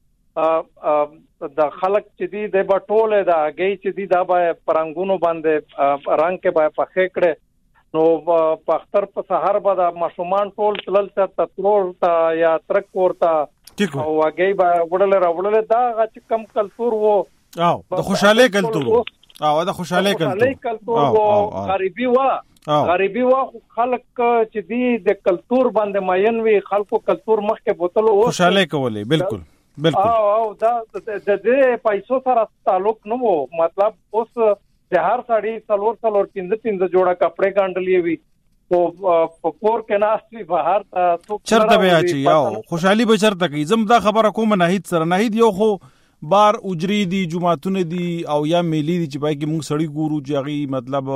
د خلک چې دی د بټوله دا گئی چې دی دا به پرنګونو باندې رنگ کې به پخې کړي نو په اختر په سحر به د ماشومان ټول تلل ته ترور ته یا ترک ورته او هغه به وړل راوړل دا چې کم کلتور وو او د خوشاله کلتور او د خوشاله کلتور وو غریبي وا غریبي وا خلک چې دی د کلتور باندې ماین وی خلکو کلتور مخکې بوتلو خوشاله کولې بالکل بالکل او دا د دې پیسو سره تعلق نه وو مطلب اوس د هر سړی څلور څلور پنځه پنځه جوړه کپڑے ګاندلې وي او پور کې ناشتي بهر ته چرته بیا چی یو خوشحالي به چرته کی زم دا خبره کوم ناهید سره ناهید یو خو بار اجری دی جمعتون دی او یا میلی دی چې پای کې موږ سړی ګورو چې هغه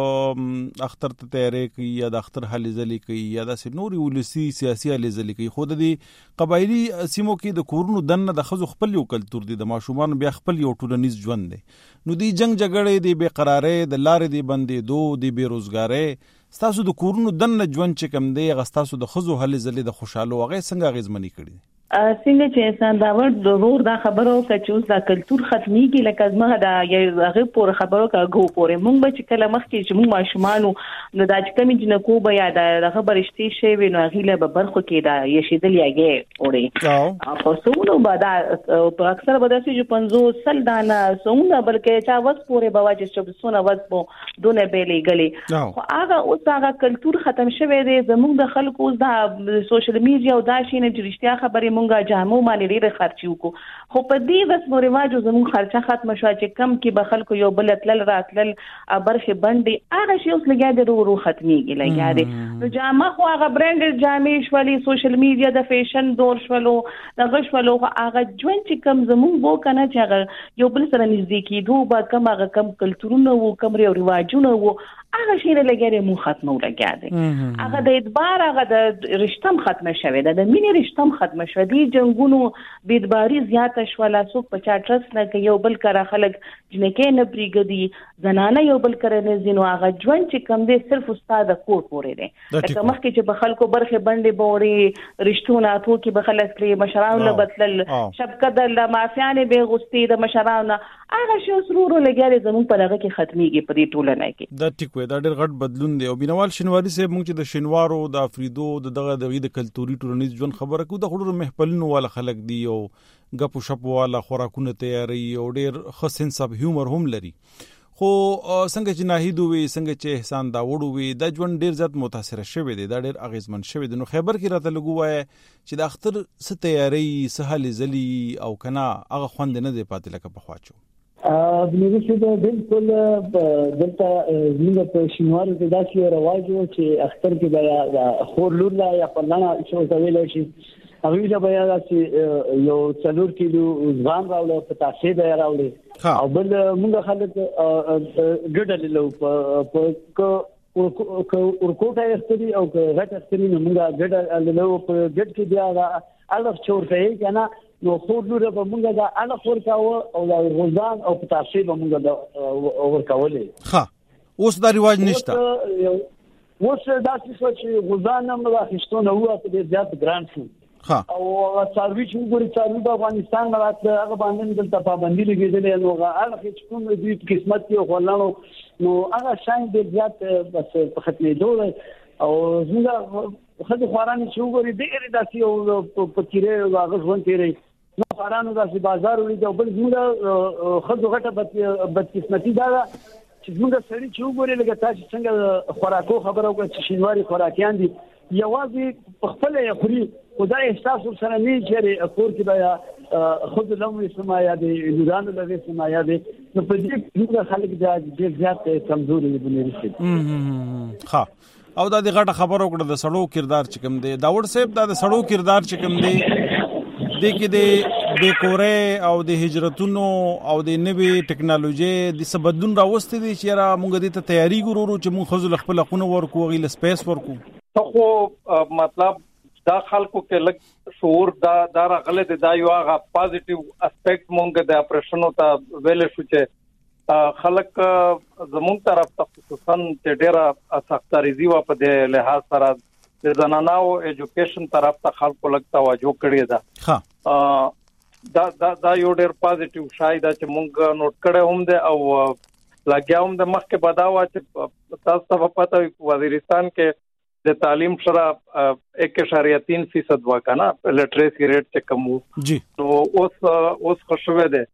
مطلب اختر ته تیارې کوي یا د اختر حل ځلې کوي یا د نوري ولسی سیاسي حل ځلې کوي خود دی قبایلی سیمو کې د کورونو دنه د خزو خپل یو کلتور دی د ماشومان بیا خپل یو ټولنیز ژوند دی نو دی جنگ جګړې دی بے قرارې د لارې دی بندې دو دی بے روزګارې ستاسو د کورونو دنه ژوند چې کم دی غستاسو د خزو حل ځلې د خوشاله وغه څنګه غیزمنی کړي څنګه چې انسان دا ور ضرور دا خبرو چې اوس دا کلتور ختمي کې لکه زما دا یو هغه پور خبرو کا غو پورې مونږ به چې کله مخ کې چې مونږ ماشومان نو دا چې کمی جن کو به یاد دا خبرشتي شی وینو هغه له برخو کې دا یشیدل یاګه وړي او په څونو به دا په اکثر به داسې چې پنځو سل دانا څونه بلکې چا وس پورې به واجب چې څونه وس په دونه بیلې غلي خو هغه اوس هغه کلتور ختم شوی دی زموږ د خلکو دا سوشل میډیا او دا شي نه رښتیا خبرې مونږه جامو باندې ډېر خرچ وکړو خو په دې رسم او رواج زموږ خرچه ختم شو چې کم کې به خلکو یو بل تل راتلل برخه باندې هغه شی اوس لګیا دی ورو ختميږي لګیا دی نو جامه خو هغه برانډ جامې شولې سوشل میډیا د فیشن دور شولو د غشولو هغه ژوند چې کم زموږ وو کنه چې هغه یو بل سره نږدې کیدو با کم هغه کم کلتورونه وو کم ریو رواجونه وو هغه شی له لګیا دی مو ختمو لګیا دی هغه د اعتبار هغه د رشتم ختم شوه د مینې رشتم ختم شوه دی جنگونو بیدباری زیاته شولا سو په چاټرس نه کې یو بل کرا خلک جنکې نه پریګدي زنانه یو بل کرا نه زینو هغه ژوند چې کم دی صرف استاد کور پورې دی لکه مخکې چې په خلکو برخه باندې بوري رښتونه تو کې به خلک لري مشران له بدلل شبکه د مافیانه به غستی د مشران هغه شو سرور لګیاري زمون په لغه کې ختميږي په دې ټولنه کې دا ټیک وي دا ډېر غټ بدلون دی او بینوال شینواری سه موږ چې د شینوارو د افریدو د دغه د کلتوري ټولنیز ژوند خبره کو د خړو محفلونو والا خلک دی او غپو شپو والا خوراکونه تیاری او ډېر خاص سب هیومر هم لري خو څنګه چې ناهید وي څنګه چې احسان دا وړو وي د ژوند ډېر زیات متاثر شوی دی دا ډېر اغیزمن شوی دی نو خیبر کې راته لګوای چې د اختر څه تیاری سهال زلی او کنا هغه خوند نه دی پاتې لکه په خواچو ا بنوي چې دا بالکل دلته موږ په شینوار کې داسې رواج و چې اختر کې دا خور لور لا یا پلانا شو ویل شي هغه دا بیا چې یو څلور کیلو ځان راوړل په تاسې به راوړل او بل موږ خلک ګډل له په کو ورکوټه استري او غټ استري موږ ګډل له په ګډ کې بیا الف چور کوي کنه نو خور لور به موږ دا انا خور کاوه او دا غزان او پتاسې به موږ دا ورکولې ها اوس دا رواج نشته اوس دا چې غزان هم راخښتونه هوا په زیات ګران شو ها او څاروي چې وګوري څاروي د افغانستان راځي هغه باندې دلته پابندي لګیدلې نو هغه چې کوم دې قسمت کې خلانو نو هغه شاین دې زیات بس په ختمې دوه او زموږ خځه خوارانه چې وګوري ډېر داسې او په تیرې هغه ژوند تیرې نو بارانو داسې بازار ولید او بل موږ خځو غټه بدقسمتي دا چې موږ سړي چې وګورې لکه تاسو څنګه خوراکو خبره وکړه چې شینواري خوراکیان دي یوازې په خپل یې خوري خدای احساس سره نه چې کور کې بیا خود لومړی سمایا دي ګورانو لږه سمایا دي نو په دې کې خلک دا ډېر زیات کمزوري دي بنري ها او دا د غټه خبره وکړه د سړو کردار چې کوم دی داوود صاحب دا د سړو کردار چې کوم دی د کې د بیکورې او د هجرتونو او د نوې ټکنالوژي د سبدون راوستي دي چې را مونږ د ته تیاری ګورو چې مونږ خزل خپل خونه ورکو غیل سپیس ورکو خو مطلب دا خلکو کې لګ شعور دا دا غلط دی دا یو هغه پازیټیو اسپیکټ مونږ د اپریشنو ته ویل شو چې خلک زموږ طرف ته خصوصا چې ډیره سختاريزي و په د لحاظ سره د زنانو ایجوکیشن طرف ته خلکو لګ توجه کړی دا ها دا دا دا یو ډیر پازیټیو شای دا چې مونږ نوٹ کړه هم ده او لګیاوم د مخ کې بداوه چې تاسو ته پته وي وزیرستان کې د تعلیم سره ایک اشاریه تین فیصد وکانا لټریسي ریټ چې کم وو جی نو اوس اوس خوشوي ده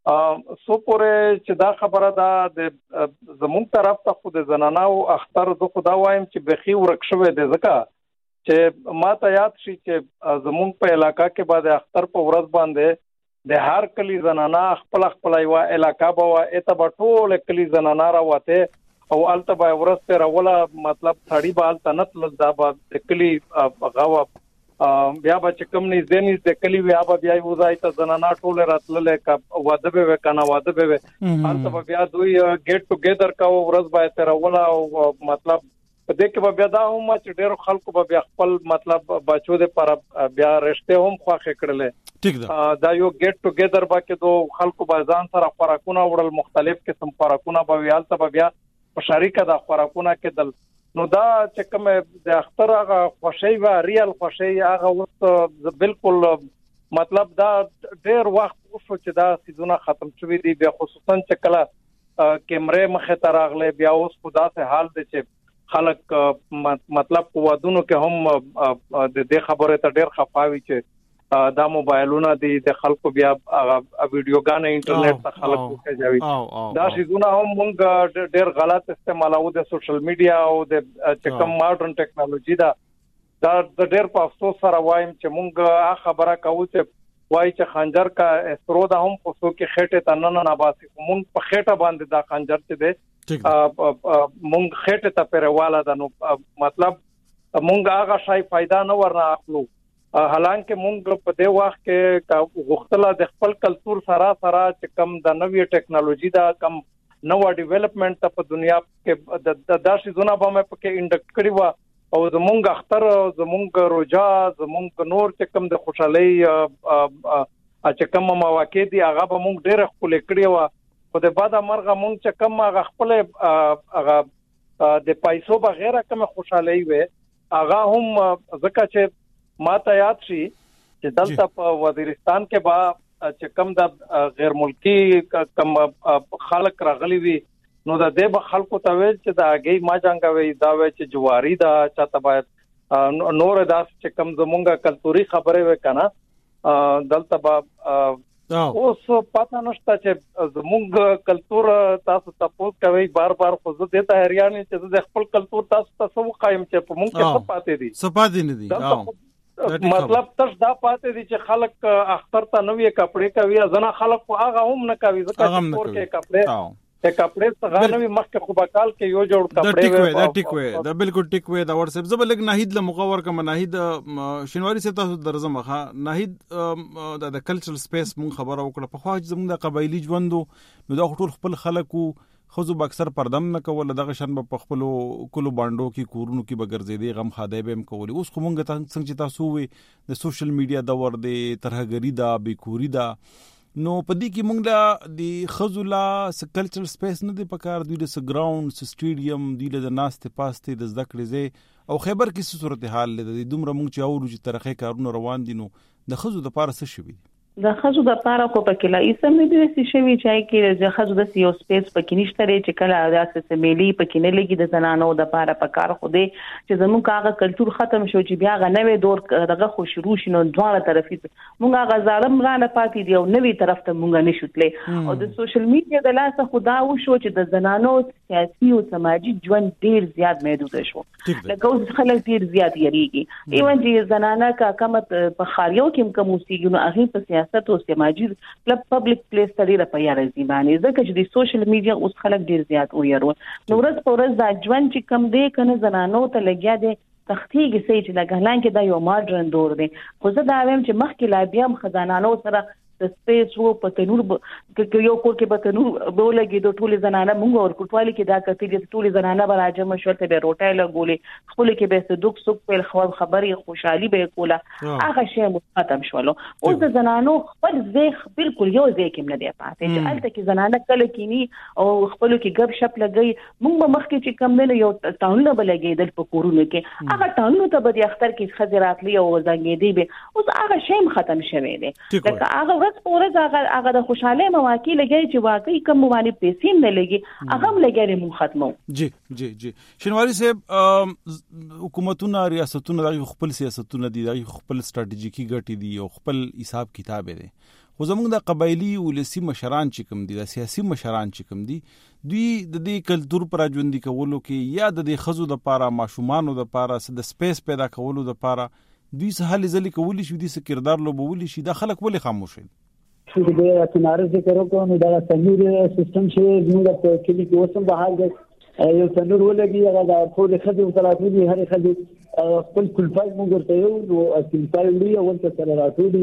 سو پورې چې دا خبره ده د زموږ طرف ته خو د زنانو اختر د خدا وایم چې بخي ورکشوي ده ځکه چې ما ته یاد شي چې زموږ په علاقہ کې بعد اختر په ورځ باندې د هر کلی زنانا خپل خپل یو علاقہ بوا اته بټول کلی زنانا راوته او الته به ورسته راولا مطلب ثړی بال تنت لدا به کلی غوا بیا به چې کوم نه زینې د کلی بیا به بیا وځای ته زنانا ټول راتلل کا واده به وکنا واده به الته بیا دوی ګیټ ټوګیدر کا ورځ به تر راولا او مطلب په دې کې بیا دا هم چې ډېر خلکو به بیا خپل مطلب بچو د پر بیا رشته هم خواخې کړل ٹھیک ده دا یو ګیټ ټوګیدر با کې دو خلکو به ځان سره خوراکونه وړل مختلف قسم خوراکونه به ویالته به بیا په شریکه د خوراکونه کې دل نو دا چې کوم د اختر هغه خوشي و ریل خوشي هغه وخت بالکل مطلب دا ډېر وخت وشو چې دا سيزونه ختم شوي دي بیا خصوصا چې کله کیمرې مخه تراغله بیا اوس خدا سه حال دي چې خلک مطلب قوادونو کې هم د دې خبره ته ډېر خفاوي چې دا موبایلونه دي د خلکو بیا ویډیوګانې انټرنیټ ته خلکو کې جاوي دا شیزونه هم موږ ډېر غلط استعمالو د سوشل میډیا او د چې کوم ماډرن ټیکنالوژي دا دا ډېر په افسوس سره وایم چې موږ خبره کوو چې وای چې خنجر کا استرو دا هم په سو کې خېټه تنن نه باسي موږ په خېټه باندې دا خنجر چې دی موږ خېټه ته پرواله ده نو مطلب موږ هغه شای فائدہ نه ورنه اخلو حالانکه موږ په دې وخت کې غوښتل د خپل کلچر سره سره چې کم د نوې ټیکنالوژي دا کم نوو ډیولپمنٹ په دنیا کې د داسې زونه به مې پکې انډکټ کړی و او زمونږ اختر زمونږ روزا زمونږ نور چې کم د خوشحالي چې کم مواقع دي هغه به موږ ډېر خپل کړی و خو د بعد مرغه موږ چې کم هغه خپل هغه د پیسو بغیر کوم خوشحالي وي هغه هم ځکه چې ما ته یاد شي چې دلته په وزیرستان کې با چې کم د غیر ملکی کم خلک راغلي وي نو د دې به خلکو ته ویل چې دا هغه ما څنګه وي دا وی چې جواری دا چاته باید نور داس چې کم زمونږه کلتوري خبره وکنه دلته با اوس پاتہ نشته چې زمونږ کلتور تاسو تاسو کوي بار بار خو زه د تهریان چې د خپل کلتور تاسو تاسو قائم چې په مونږ کې څه پاتې دي څه پاتې نه دي مطلب تاسو دا پاتې دي چې خلک اختر ته نوې کپڑے کوي ځنه خلک هغه هم نه کوي ځکه چې کور کې کپڑے ته کپڑے څنګه نوې مخکې خو بکال کې یو جوړ کپڑے وي دا ټیک وي دا بالکل ټیک وي دا واتس اپ زبل لګ ناهید له مقور کما ناهید شینواری سے تاسو درځم ښه ناهید د کلچرل سپیس مون خبره وکړه په خواج زموږ د قبایلی ژوندو نو دا ټول خپل خلکو خزو باکثر پردم نه کول دغه شن په خپل کلو باندو کې کورونو کې بغرزیدي غم خاده به هم کولی اوس کومګه څنګه چې تاسو وي د سوشل میډیا د ور دي ترهګری دا بیکوري دا نو پدې کې مونږ لا د خزولا کلچرل سپیس نه دی پکار دوی د ګراوند سټیډیم دی له ناست پاسته د ذکر زی او خیبر کې څه صورت حال لري دومره مونږ چې اورو چې ترخه کارونه روان دي نو د خزو د پاره څه شوی د خزو د پاره کو پکې لا ایسم نه دي شوی چې کې د خزو د یو سپیس پکې نشته لري چې کله د اسمبلی پکې نه لګي د زنانو د پاره پکار خو دې چې زموږ هغه کلچر ختم شو چې بیا غ نوې دور دغه خو شروع شینو دواړه طرفي مونږ هغه ظالم را نه پاتې دی او نوې طرف ته مونږ نشوتلې او د سوشل میډیا د لاسه خدا و شو چې د زنانو سیاسي او سماجی ژوند ډیر زیات محدود شو لکه اوس خلک ډیر زیات یریږي ایون چې زنانه کا کمت په خاریو کې کوم موسیقي نو هغه په سیاست او سماجی کلب پبلک پلیس ترې را پیار زیبانه ځکه چې د سوشل میډیا اوس خلک ډیر زیات ويرو نو ورځ په ورځ دا ژوند چې کم دی کنه زنانو ته لګیا دي تختیږي سې چې لګهلان کې دا یو ماډرن دور دی خو زه دا وایم چې مخکې لا بیا هم خزانانو سره د سپیس وو په تنور کې یو کور کې به تنور به لګي د ټولې زنانه مونږ ور کوټوالي کې دا کتي د ټولې زنانه به راځم مشورته به روټای لګولې خپل کې به صدوق سوق په خبر خبري خوشحالي به کوله هغه شی ختم شولو او د زنانو خپل ځخ بالکل یو ځکه نه دی پاتې چې الته کې زنانه کله کینی او خپل کې غب شپ لګي مونږ به مخکې چې کم نه یو ټاون به لګي د پکورونو کې هغه ټاون ته به د اختر کې خزراتلی او زنګېدی به اوس هغه شی ختم شوی دی لکه هغه پورز هغه هغه د خوشاله مواقع لګي چې واقعي کوم باندې پیسې نه لګي هغه لګي مو ختمو جی جی جی شنواری صاحب حکومتونه ریاستونه د خپل سیاستونه دي د خپل ستراتیژیکي ګټې دي او خپل حساب کتاب دي خو زموږ د قبایلی ولسی مشران چې کوم دي د سیاسي مشران چې کوم دي دوی د دې کلچر پر ژوندۍ کولو کې یا د دې خزو د پاره ماشومانو د پاره د سپیس پیدا کولو د پاره دوی سه حل ځلې کولی شي د س کردار لوبول شي د خلک ولې خاموش دي چې د تنار ذکر وکړو نو دا څنګه سیستم چې موږ په کلی کې وسم به حال دی یو تنور ولګي هغه د ټول خدي او تراتولي هر خدي خپل کلفای موږ ورته یو نو کلفای لري او څه سره راټولي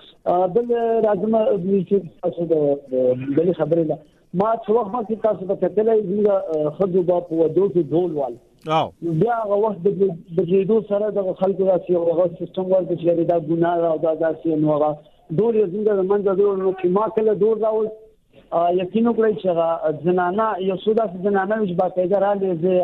بل راځم چې تاسو د بل خبرې لا ما څو وخت کې تاسو ته کتلې موږ خدو با په دوه کې ډول وال او بیا هغه وخت د بجیدو سره د خلکو راسي او هغه سیستم ورته چې دا ګناه او دا داسې نو هغه دور یې څنګه د منځه دور نو چې ما کله دور راول یقین وکړئ چې زنانه یو سودا زنانه چې باقاعده را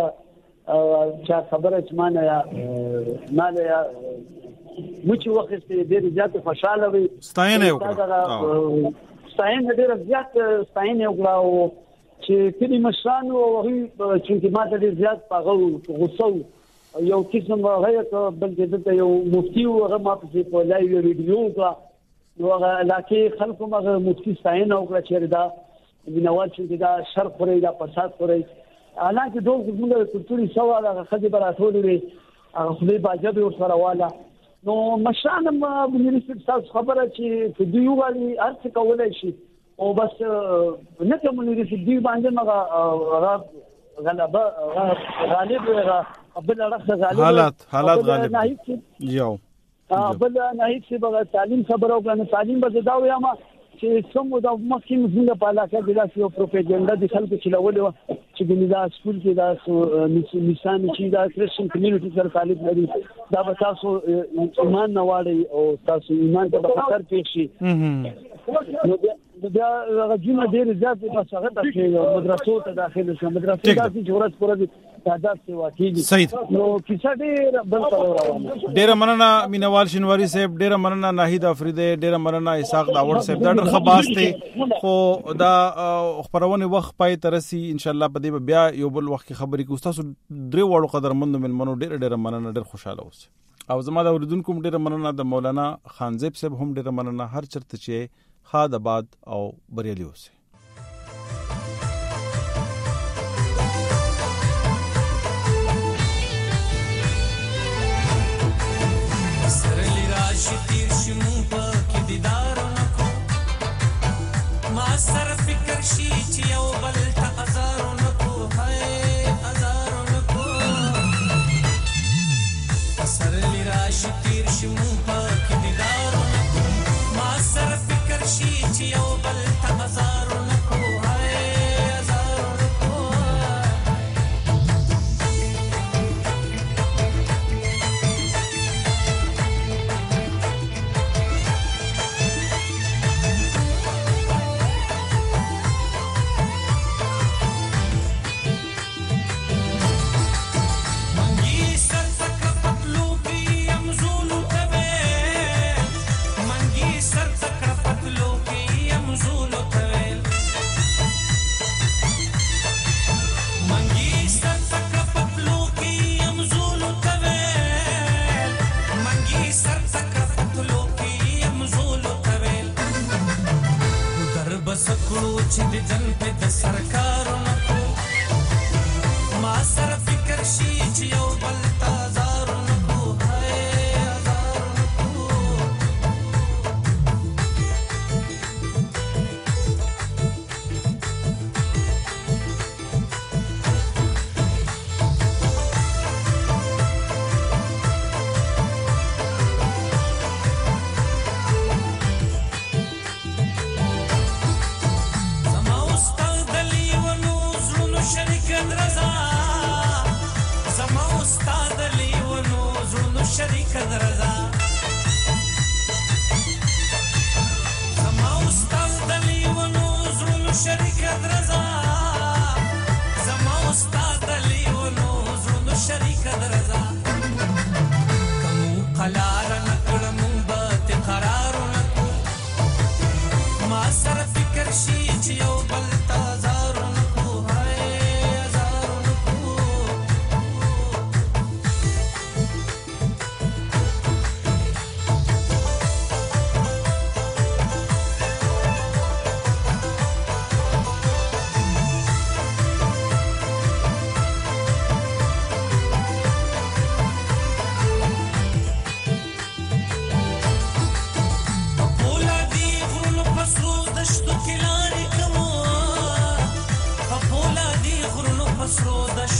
لې چې خبره چې ما نه یا ما نه یا مو چې وخت دې ډېر زیات خوشاله وي ستاینه وکړه ستاینه ډېر زیات ستاینه وکړه او چې کله مشرانو هغه چې ما ته ډېر زیات پاغو غوسه یو قسم غیر بلکې د یو مفتي او هغه ما په لایو ویډیو کا نو هغه لکه خلکو مغه مفتي ستاینه وکړه چې دا بنوال چې دا شر خوري دا فساد خوري حالانکه دوه زموږ کلتوري سوال هغه خدي براتول وي هغه خدي باجب ور سره والا نو مشان ما بنرسل تاسو خبره چې دوی والی ارڅ کولای شي او بس نه کوم نرسل دی باندې مغه غلبه غالب بل رخصه غالب حالات حالات غالب یو بل نه هیڅ به تعلیم خبرو غواړم تعلیم به دا وایم چې څومره د مخکې موږ په علاقه کې دا یو پروپاګاندا د خلکو چلولې و چې د نظام سکول کې دا نشان چې دا کرسچن کمیونټي سره تعلق لري دا به تاسو ایمان نه واړی او تاسو ایمان ته خطر پیښ شي نو بیا هغه جنه ډېر زیات په هغه د مدرسو ته داخله شو مدرسې داسې جوړت پورې تعداد سی واکېږي نو کیسه ډېر بل څه روانه ډېر مننه مینوال شنواری صاحب ډېر مننه ناهید افریدی ډېر مننه اسحاق داور صاحب دا ډېر خباسته خو دا خبرونه وخت پای ترسي ان شاء الله په دې بیا یو بل وخت خبرې کوو تاسو درې وړو قدرمند ملمنو ډېر ډېر مننه ډېر خوشاله اوسئ او زما د اوریدونکو ډېر مننه د مولانا خانزیب صاحب هم ډېر مننه هر چرته چې خاد آباد او بریالي اوسئ شتیر شمو پاک دیدارو نکو ما سر فکر شی چی یو بل تا ازارو نکو های ازارو نکو سر لیرا شتیر شمو پاک دیدارو نکو ما سر فکر شی چی یو بل تا ازارو نکو های ازارو نکو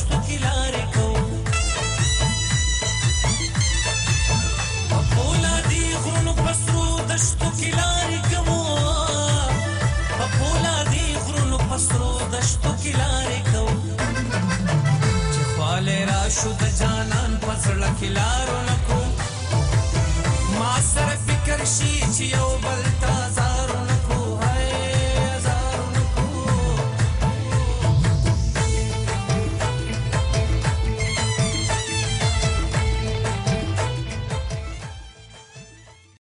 دشتو کې لارې کوو په پولادي غرونو په سرو دشتو کې لارې کوو په پولادي غرونو په سرو دشتو کې لارې کوو چې خواله راشو د جانان په زړه کې لارو نکو ما سره فکر شي چې یو بل ته